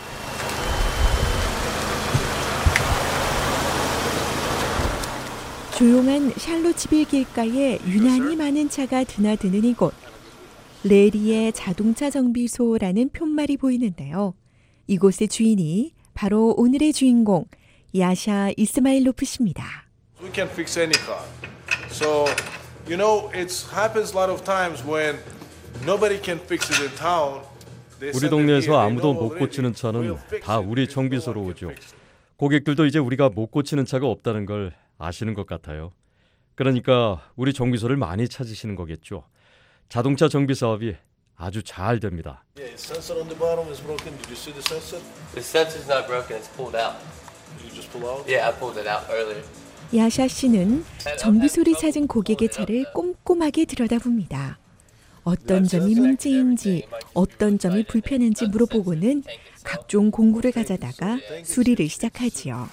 조용한 샬롯츠빌 길가에 유난히 많은 차가 드나드는 이곳. 레리의 자동차 정비소라는 푯말이 보이는데요. 이곳의 주인이 바로 오늘의 주인공 야샤 이스마일로프 씨입니다. We can fix any car. So, you know, it happens a lot of times when nobody can fix it in town. 우리 동네에서 아무도 못 고치는 차는 다 우리 정비소로 오죠. 고객들도 이제 우리가 못 고치는 차가 없다는 걸 아시는 것 같아요. 그러니까 우리 정비소를 많이 찾으시는 거겠죠. 자동차 정비 사업이 아주 잘 됩니다. Yeah, the sensor on the bottom is broken. Did you see the sensor? The sensor's not broken. It's pulled out. Did you just pull out? Yeah, I pulled it out earlier. 야샤 씨는 정비소를 찾은 고객의 차를 꼼꼼하게 들여다봅니다. 어떤 점이 문제인지, 어떤 점이 불편한지 물어보고는 각종 공구를 가져다가 수리를 시작하지요.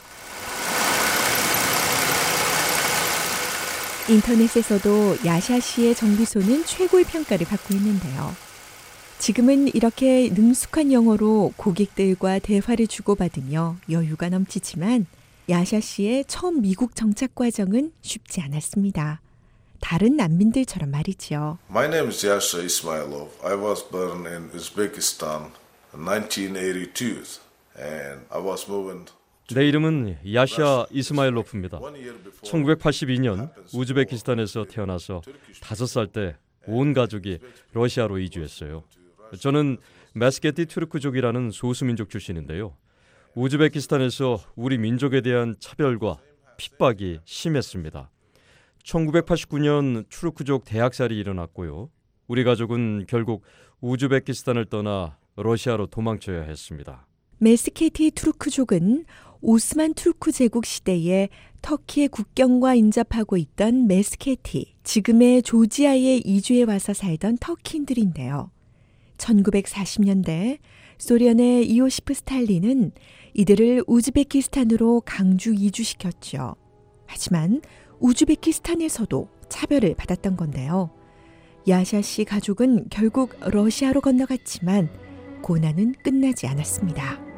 인터넷에서도 야샤 씨의 정비소는 최고의 평가를 받고 있는데요. 지금은 이렇게 능숙한 영어로 고객들과 대화를 주고받으며 여유가 넘치지만 야샤 씨의 처음 미국 정착 과정은 쉽지 않았습니다. 다른 난민들처럼 말이죠. My name is Yasha Ismailov. I was born in Uzbekistan in nineteen eighty-two and I was moving. 내 이름은 야샤 이스마일로프입니다. 천구백팔십이 년 우즈베키스탄에서 태어나서 다섯 살 때 온 가족이 러시아로 이주했어요. 저는 메스케티 투르크족이라는 소수민족 출신인데요. 우즈베키스탄에서 우리 민족에 대한 차별과 핍박이 심했습니다. 천구백팔십구 년 투르크족 대학살이 일어났고요. 우리 가족은 결국 우즈베키스탄을 떠나 러시아로 도망쳐야 했습니다. 메스케티 투르크족은 오스만 투르크 제국 시대에 터키의 국경과 인접하고 있던 메스케티, 지금의 조지아에 이주해 와서 살던 터키인들인데요. 천구백사십 년대 소련의 이오시프 스탈린은 이들을 우즈베키스탄으로 강주 이주시켰죠. 하지만 우즈베키스탄에서도 차별을 받았던 건데요. 야샤 씨 가족은 결국 러시아로 건너갔지만 고난은 끝나지 않았습니다.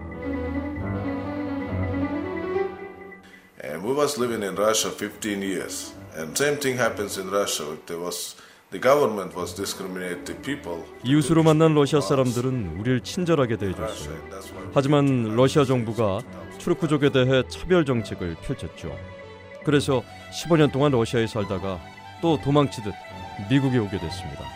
And we was living in Russia fifteen years. And same thing happens in Russia. There was the government was discriminating the people. 이웃으로 만난 러시아 사람들은 우리를 친절하게 대해줬어요. 하지만 러시아 정부가 투르크족에 대해 차별 정책을 펼쳤죠. 그래서 십오 년 동안 러시아에 살다가 또 도망치듯 미국에 오게 됐습니다.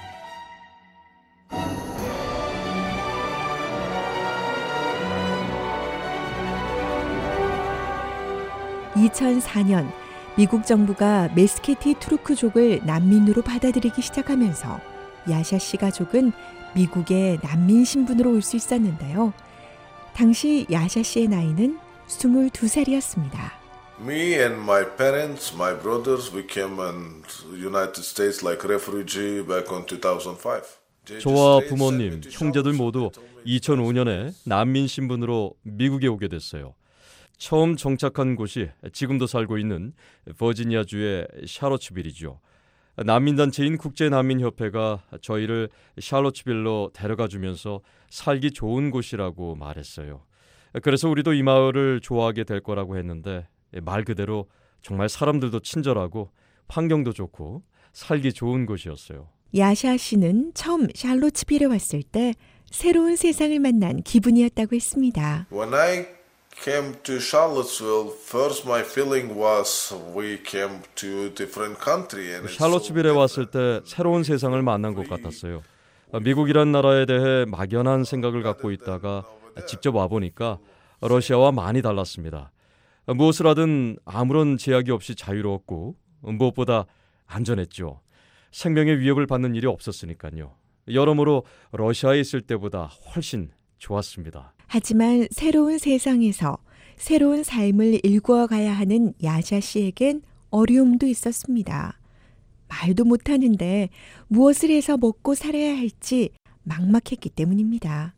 이천사 년 미국 정부가 메스케티 투르크족을 난민으로 받아들이기 시작하면서 야샤 씨 가족은 미국에 난민 신분으로 올 수 있었는데요. 당시 야샤 씨의 나이는 스물두 살이었습니다. Me and my parents, my brothers, we came in United States like refugee back on two thousand five. 저와 부모님, 형제들 모두 이천오 년에 난민 신분으로 미국에 오게 됐어요. 처음 정착한 곳이 지금도 살고 있는 버지니아주의 샤롯츠빌이죠. 난민단체인 국제난민협회가 저희를 샬롯츠빌로 데려가 주면서 살기 좋은 곳이라고 말했어요. 그래서 우리도 이 마을을 좋아하게 될 거라고 했는데 말 그대로 정말 사람들도 친절하고 환경도 좋고 살기 좋은 곳이었어요. 야샤 씨는 처음 샬롯츠빌에 왔을 때 새로운 세상을 만난 기분이었다고 했습니다. When I came to Charlottesville, first my feeling was we came to a different country. And 샬롯츠빌에 왔을 때 새로운 세상을 만난 것 같았어요. 미국이란 나라에 대해 막연한 생각을 갖고 있다가 직접 와보니까 러시아와 많이 달랐습니다. 무엇을 하든 아무런 제약이 없이 자유로웠고 무엇보다 안전했죠. 생명의 위협을 받는 일이 없었으니까요. 여러모로 러시아에 있을 때보다 훨씬 좋았습니다. 하지만 새로운 세상에서 새로운 삶을 일구어가야 하는 야샤 씨에겐 어려움도 있었습니다. 말도 못하는데 무엇을 해서 먹고 살아야 할지 막막했기 때문입니다.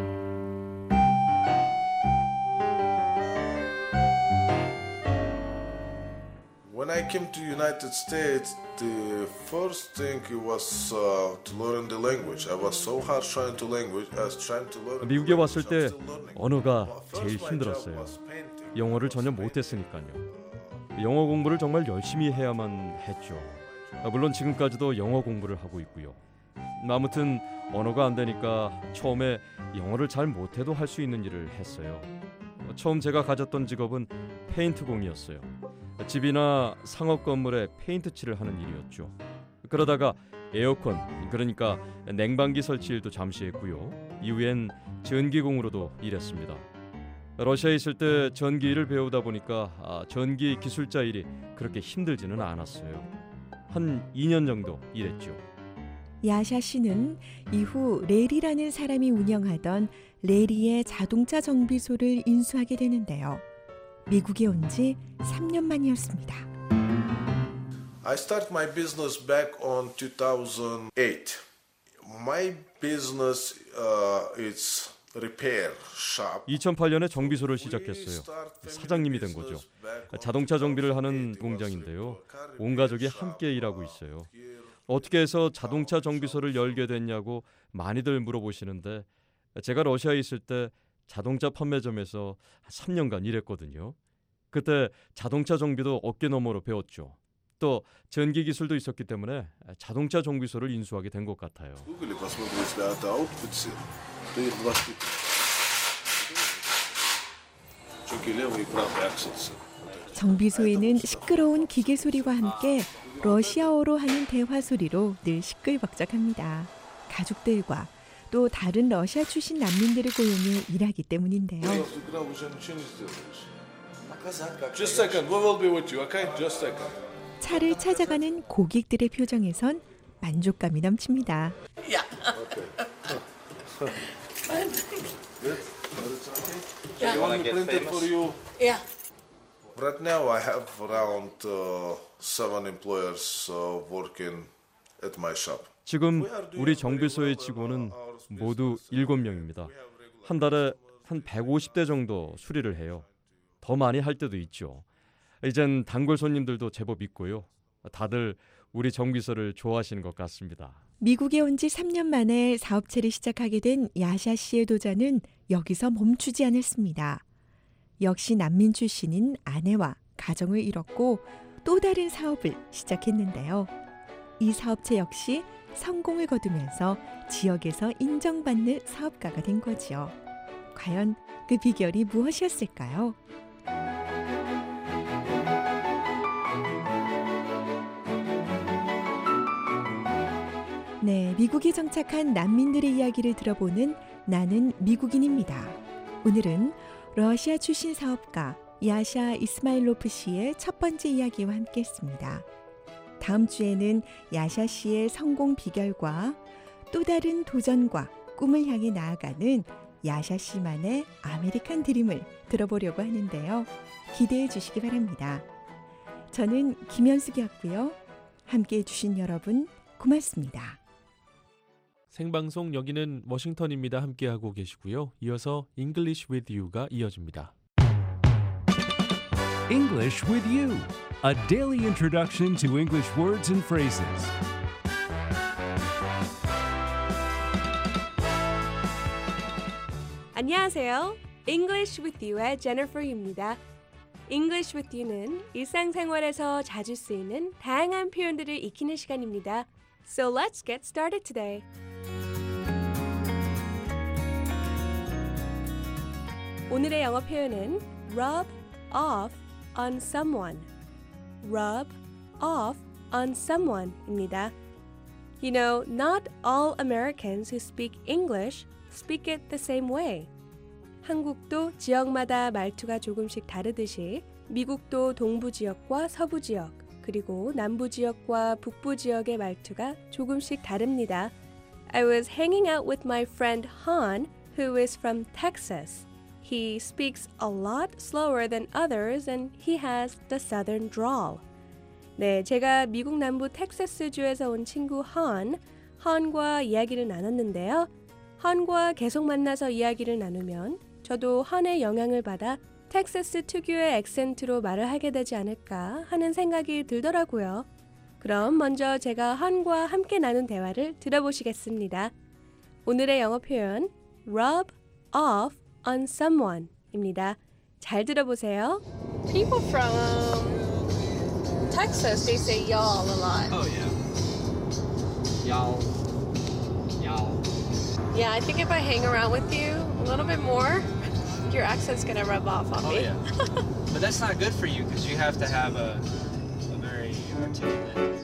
When I came to United States, the first thing was uh, to learn the language. I was so hard trying to language, as trying to learn. 미국에 왔을 때 언어가 제일 힘들었어요. 영어를 전혀 못했으니까요. 영어 공부를 정말 열심히 해야만 했죠. 물론 지금까지도 영어 공부를 하고 있고요. 아무튼 언어가 안 되니까 처음에 영어를 잘 못해도 할 수 있는 일을 했어요. 처음 제가 가졌던 직업은 페인트 공이었어요. 집이나 상업 건물에 페인트 칠을 하는 일이었죠. 그러다가 에어컨, 그러니까 냉방기 설치 일도 잠시 했고요. 이후엔 전기공으로도 일했습니다. 러시아에 있을 때 전기 일을 배우다 보니까 아, 전기 기술자 일이 그렇게 힘들지는 않았어요. 한 이 년 정도 일했죠. 야샤 씨는 이후 레리라는 사람이 운영하던 레리의 자동차 정비소를 인수하게 되는데요. 미국에 온 지 삼 년 만이었습니다. I started my business back on two thousand eight. My business uh, is repair shop. 이천팔 년에 정비소를 시작했어요. 사장님이 된 거죠. 자동차 정비를 하는 공장인데요. 온 가족이 함께 일하고 있어요. 어떻게 해서 자동차 정비소를 열게 됐냐고 많이들 물어보시는데 제가 러시아에 있을 때 자동차 판매점에서 삼 년간 일했거든요. 그때 자동차 정비도 어깨너머로 배웠죠. 또 전기 기술도 있었기 때문에 자동차 정비소를 인수하게 된 것 같아요. 정비소에는 시끄러운 기계 소리와 함께 러시아어로 하는 대화 소리로 늘 시끌벅적합니다. 가족들과 또 다른 러시아 출신 난민들을 고용해 일하기 때문인데요. Just second, we will be with you, okay? Just second. 차를 찾아가는 고객들의 표정에선 만족감이 넘칩니다. Yeah. Yeah. You want me to print it for you? Yeah. Right now I have around uh, seven employers uh, working at my shop. 지금 우리 정비소의 직원은 모두 일곱 명입니다. 한 달에 한 백오십 대 정도 수리를 해요. 더 많이 할 때도 있죠. 이젠 단골 손님들도 제법 있고요. 다들 우리 정비소를 좋아하시는 것 같습니다. 미국에 온 지 삼 년 만에 사업체를 시작하게 된 야샤 씨의 도전은 여기서 멈추지 않았습니다. 역시 난민 출신인 아내와 가정을 이뤘고 또 다른 사업을 시작했는데요. 이 사업체 역시 성공을 거두면서 지역에서 인정받는 사업가가 된 거죠. 과연 그 비결이 무엇이었을까요? 네, 미국에 정착한 난민들의 이야기를 들어보는 나는 미국인입니다. 오늘은 러시아 출신 사업가 야샤 이스마일로프 씨의 첫 번째 이야기와 함께했습니다. 다음 주에는 야샤 씨의 성공 비결과 또 다른 도전과 꿈을 향해 나아가는 야샤 씨만의 아메리칸 드림을 들어보려고 하는데요. 기대해 주시기 바랍니다. 저는 김현숙이었고요. 함께해 주신 여러분 고맙습니다. 생방송 여기는 워싱턴입니다. 함께하고 계시고요. 이어서 English with You가 이어집니다. English with You. a daily introduction to English words and phrases. 안녕하세요. English with You의 Jennifer입니다. English with You는 일상생활에서 자주 쓰이는 다양한 표현들을 익히는 시간입니다. So let's get started today. 오늘의 영어 표현은 rub off on someone. rub off on someone입니다. You know, not all Americans who speak English speak it the same way. 한국도 지역마다 말투가 조금씩 다르듯이 미국도 동부 지역과 서부 지역, 그리고 남부 지역과 북부 지역의 말투가 조금씩 다릅니다. I was hanging out with my friend Han, who is from Texas. He speaks a lot slower than others and he has the southern drawl. 네, 제가 미국 남부 텍사스주에서 온 친구 Han, Han과 이야기를 나눴는데요. Han과 계속 만나서 이야기를 나누면 저도 Han의 영향을 받아 텍사스 특유의 액센트로 말을 하게 되지 않을까 하는 생각이 들더라고요. 그럼 먼저 제가 Han과 함께 나눈 대화를 들어보시겠습니다. 오늘의 영어 표현 rub off on someone 입니다. 잘 들어보세요. People from Texas, they say y'all a lot. Oh yeah. Y'all. Y'all. Yeah, I think if I hang around with you a little bit more, your accent's gonna rub off on Oh me. yeah. But that's not good for you because you have to have a, a very articulate.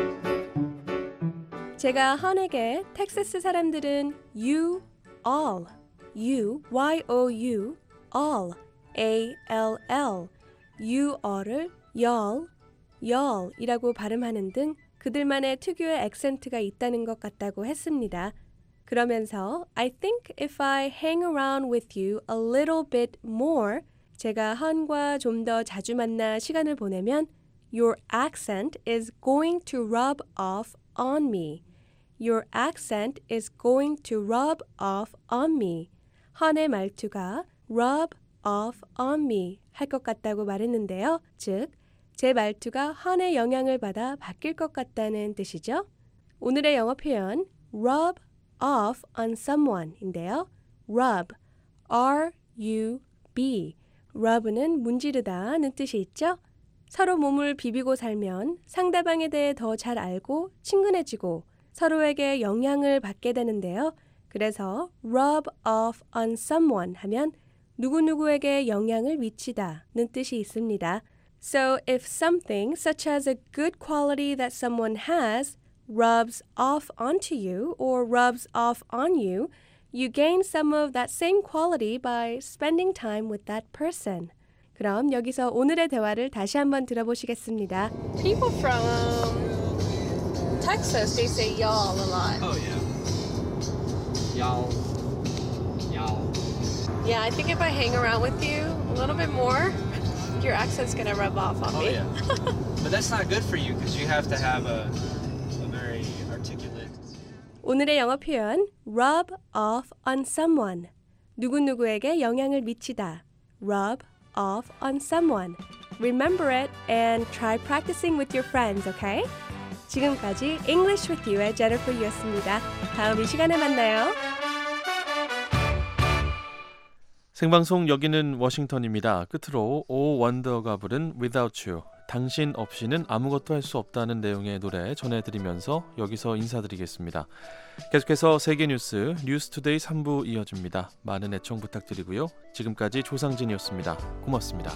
제가 Han에게 텍사스 사람들은 you all, you, y-o-u, all, a-l-l, you all을 y'all, y'all이라고 발음하는 등 그들만의 특유의 액센트가 있다는 것 같다고 했습니다. 그러면서 I think if I hang around with you a little bit more, 제가 Han과 좀 더 자주 만나 시간을 보내면 your accent is going to rub off on me. Your accent is going to rub off on me. Han의 말투가 rub off on me 할 것 같다고 말했는데요. 즉, 제 말투가 Han의 영향을 받아 바뀔 것 같다는 뜻이죠. 오늘의 영어 표현 rub off on someone인데요. rub, R-U-B. rub는 문지르다는 뜻이 있죠. 서로 몸을 비비고 살면 상대방에 대해 더 잘 알고 친근해지고 서로에게 영향을 받게 되는데요. 그래서 rub off on someone 하면 누구누구에게 영향을 미치다는 뜻이 있습니다. So if something such as a good quality that someone has rubs off onto you or rubs off on you, you gain some of that same quality by spending time with that person. 그럼 여기서 오늘의 대화를 다시 한번 들어보시겠습니다. People from Texas, they say y'all a lot. Oh yeah. Y'all. Y'all. Yeah, I think if I hang around with you a little bit more, your accent's gonna rub off on Oh me. yeah. But that's not good for you because you have to have a, a very articulate. 오늘의 영어 표현 rub off on someone. 누구누구에게 영향을 미치다. rub off on someone. Remember it and try practicing with your friends, okay? 지금까지 English with You의 Jennifer였습니다. 다음 이 시간에 만나요. 생방송 여기는 워싱턴입니다. 끝으로 오 원더가 부른 Without You, 당신 없이는 아무것도 할 수 없다는 내용의 노래 전해드리면서 여기서 인사드리겠습니다. 계속해서 세계뉴스 뉴스투데이 삼 부 이어집니다. 많은 애청 부탁드리고요. 지금까지 조상진이었습니다. 고맙습니다.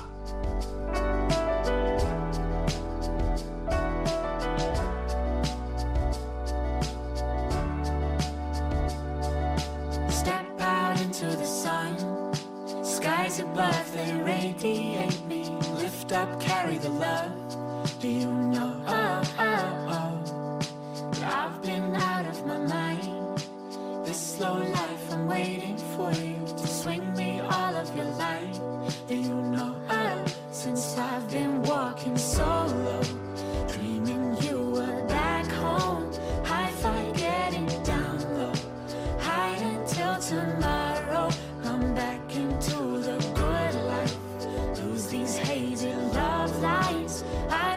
Step out into the sun. Skies above, they radiate me. Lift up, carry the love. Do you know, oh, oh, oh, that I've been out of my mind. This slow life, I'm waiting for you to swing me all of your light. Do you know, oh, since I've been walking solo, dreaming you were back home. High five getting down low, hide until tomorrow. Come back into the good life, lose these hazy love lights. I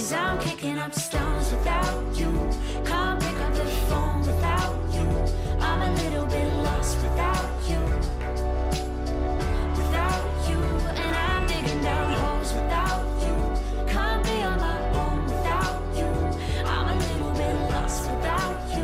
'Cause I'm kicking up stones without you. Can't pick up the phone without you. I'm a little bit lost without you. Without you. And I'm digging down holes without you. Can't be on my own without you. I'm a little bit lost without you.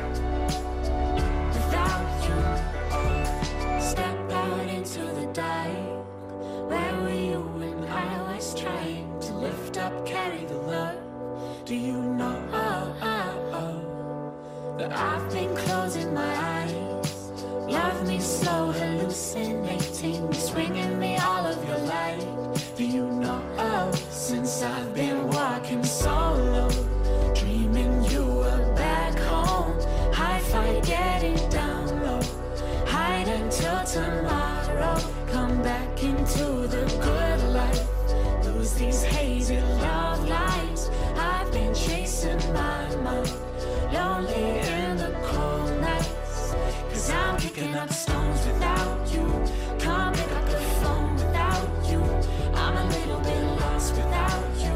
Without you. Step out into the dark. Where were you when I was trying to lift up, carry the love? Do you know oh, oh, oh, that I've been closing my eyes? Love me slow, hallucinating, swinging me all of your light. Do you know oh, since I've been walking solo, dreaming you were back home, hi-fi getting down low, hide until tomorrow, come back into the good life, lose these hazy love lights. I've been chasing my mind, lonely in the cold nights, 'cause I'm kicking up stones without you. Can't pick up the phone without you. I'm a little bit lost without you.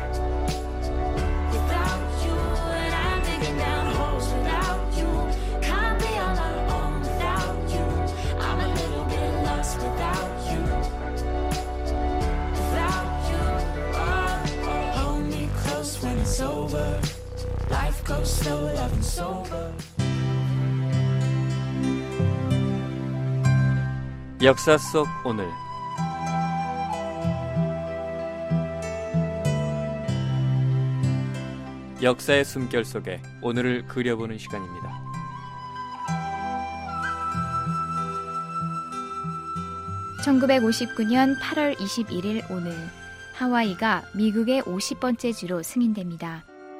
Without you. And I'm digging down holes without you. Can't be on my own without you. I'm a little bit lost without you. Without you. Oh, oh. Hold me close when it's over. Life goes slow, loving sober. 역사 속 오늘 역사의 숨결 속에 오늘을 그려보는 시간입니다. 천구백오십구 년 팔월 이십일일 오늘 하와이가 미국의 오십 번째 주로 승인됩니다.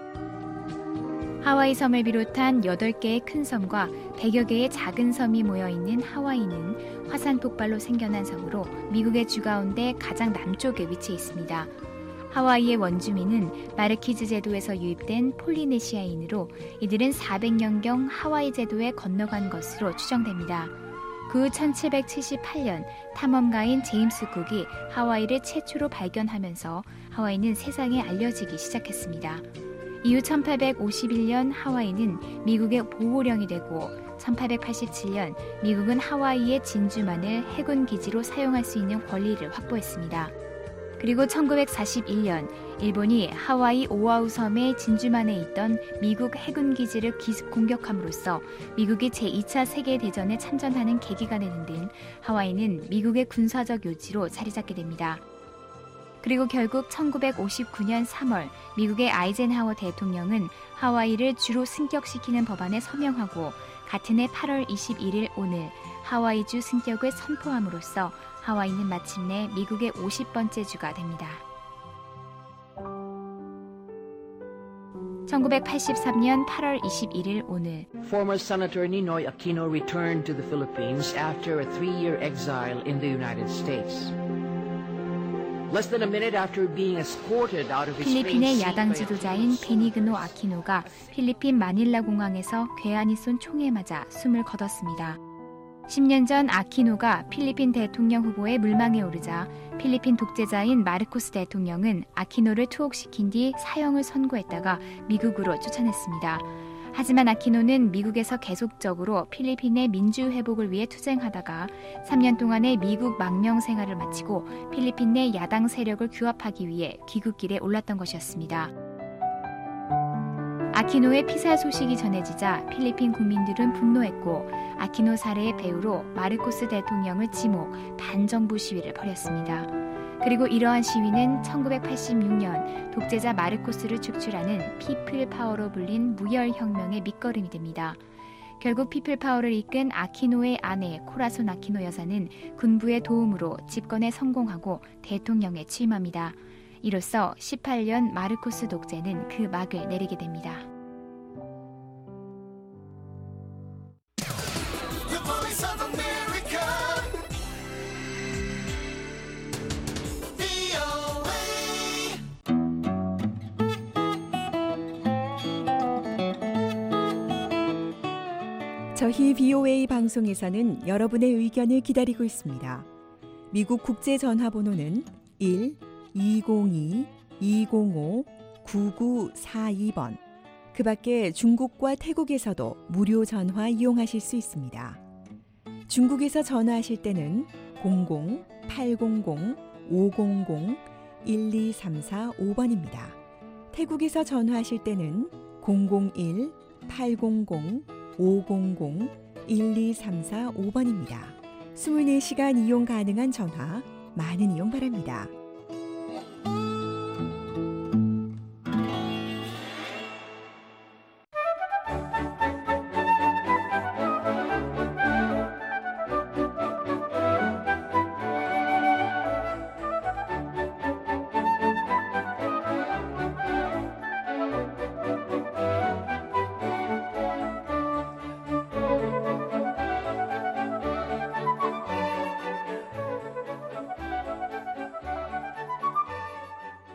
하와이 섬을 비롯한 여덟 개의 큰 섬과 백여 개의 작은 섬이 모여있는 하와이는 화산 폭발로 생겨난 섬으로 미국의 주 가운데 가장 남쪽에 위치해 있습니다. 하와이의 원주민은 마르키즈 제도에서 유입된 폴리네시아인으로 이들은 사백 년경 하와이 제도에 건너간 것으로 추정됩니다. 그 후 천칠백칠십팔 년 탐험가인 제임스 쿡이 하와이를 최초로 발견하면서 하와이는 세상에 알려지기 시작했습니다. 이후 천팔백오십일 년 하와이는 미국의 보호령이 되고 천팔백팔십칠 년 미국은 하와이의 진주만을 해군 기지로 사용할 수 있는 권리를 확보했습니다. 그리고 천구백사십일 년 일본이 하와이 오아후 섬의 진주만에 있던 미국 해군 기지를 기습 공격함으로써 미국이 제이 차 세계대전에 참전하는 계기가 되는 등 하와이는 미국의 군사적 요지로 자리 잡게 됩니다. 그리고 결국 천구백오십구 년 삼월 미국의 아이젠하워 대통령은 하와이를 주로 승격시키는 법안에 서명하고 같은 해 팔월 이십일일 오늘 하와이주 승격을 선포함으로써 하와이는 마침내 미국의 오십 번째 주가 됩니다. 천구백팔십삼 년 팔월 이십일일 오늘 Former Senator Ninoy Aquino returned to the Philippines after a three-year exile in the United States. Less than a minute after being escorted out of his 필리핀의 야당 지도자인 베니그노 아키노가 필리핀 마닐라 공항에서 괴한이 쏜 총에 맞아 숨을 거뒀습니다. 십 년 전 아키노가 필리핀 대통령 후보에 물망에 오르자 필리핀 독재자인 마르코스 대통령은 아키노를 투옥시킨 뒤 사형을 선고했다가 미국으로 쫓아냈습니다. 하지만 아키노는 미국에서 계속적으로 필리핀의 민주 회복을 위해 투쟁하다가 삼 년 동안의 미국 망명 생활을 마치고 필리핀 내 야당 세력을 규합하기 위해 귀국길에 올랐던 것이었습니다. 아키노의 피살 소식이 전해지자 필리핀 국민들은 분노했고 아키노 살해의 배후로 마르코스 대통령을 지목, 반정부 시위를 벌였습니다. 그리고 이러한 시위는 천구백팔십육 년 독재자 마르코스를 축출하는 피플 파워로 불린 무혈혁명의 밑거름이 됩니다. 결국 피플 파워를 이끈 아키노의 아내 코라손 아키노 여사는 군부의 도움으로 집권에 성공하고 대통령에 취임합니다. 이로써 십팔 년 마르코스 독재는 그 막을 내리게 됩니다. 저희 비오에이 방송에서는 여러분의 의견을 기다리고 있습니다. 미국 국제전화번호는 일 이공이 이공오 구구사이 번. 그 밖에 중국과 태국에서도 무료 전화 이용하실 수 있습니다. 중국에서 전화하실 때는 공공 팔공공 오공공 일이삼사오 번입니다. 태국에서 전화하실 때는 공공일 팔공공 오공공 일이삼사오 번입니다. 이십사 시간 이용 가능한 전화 많은 이용 바랍니다.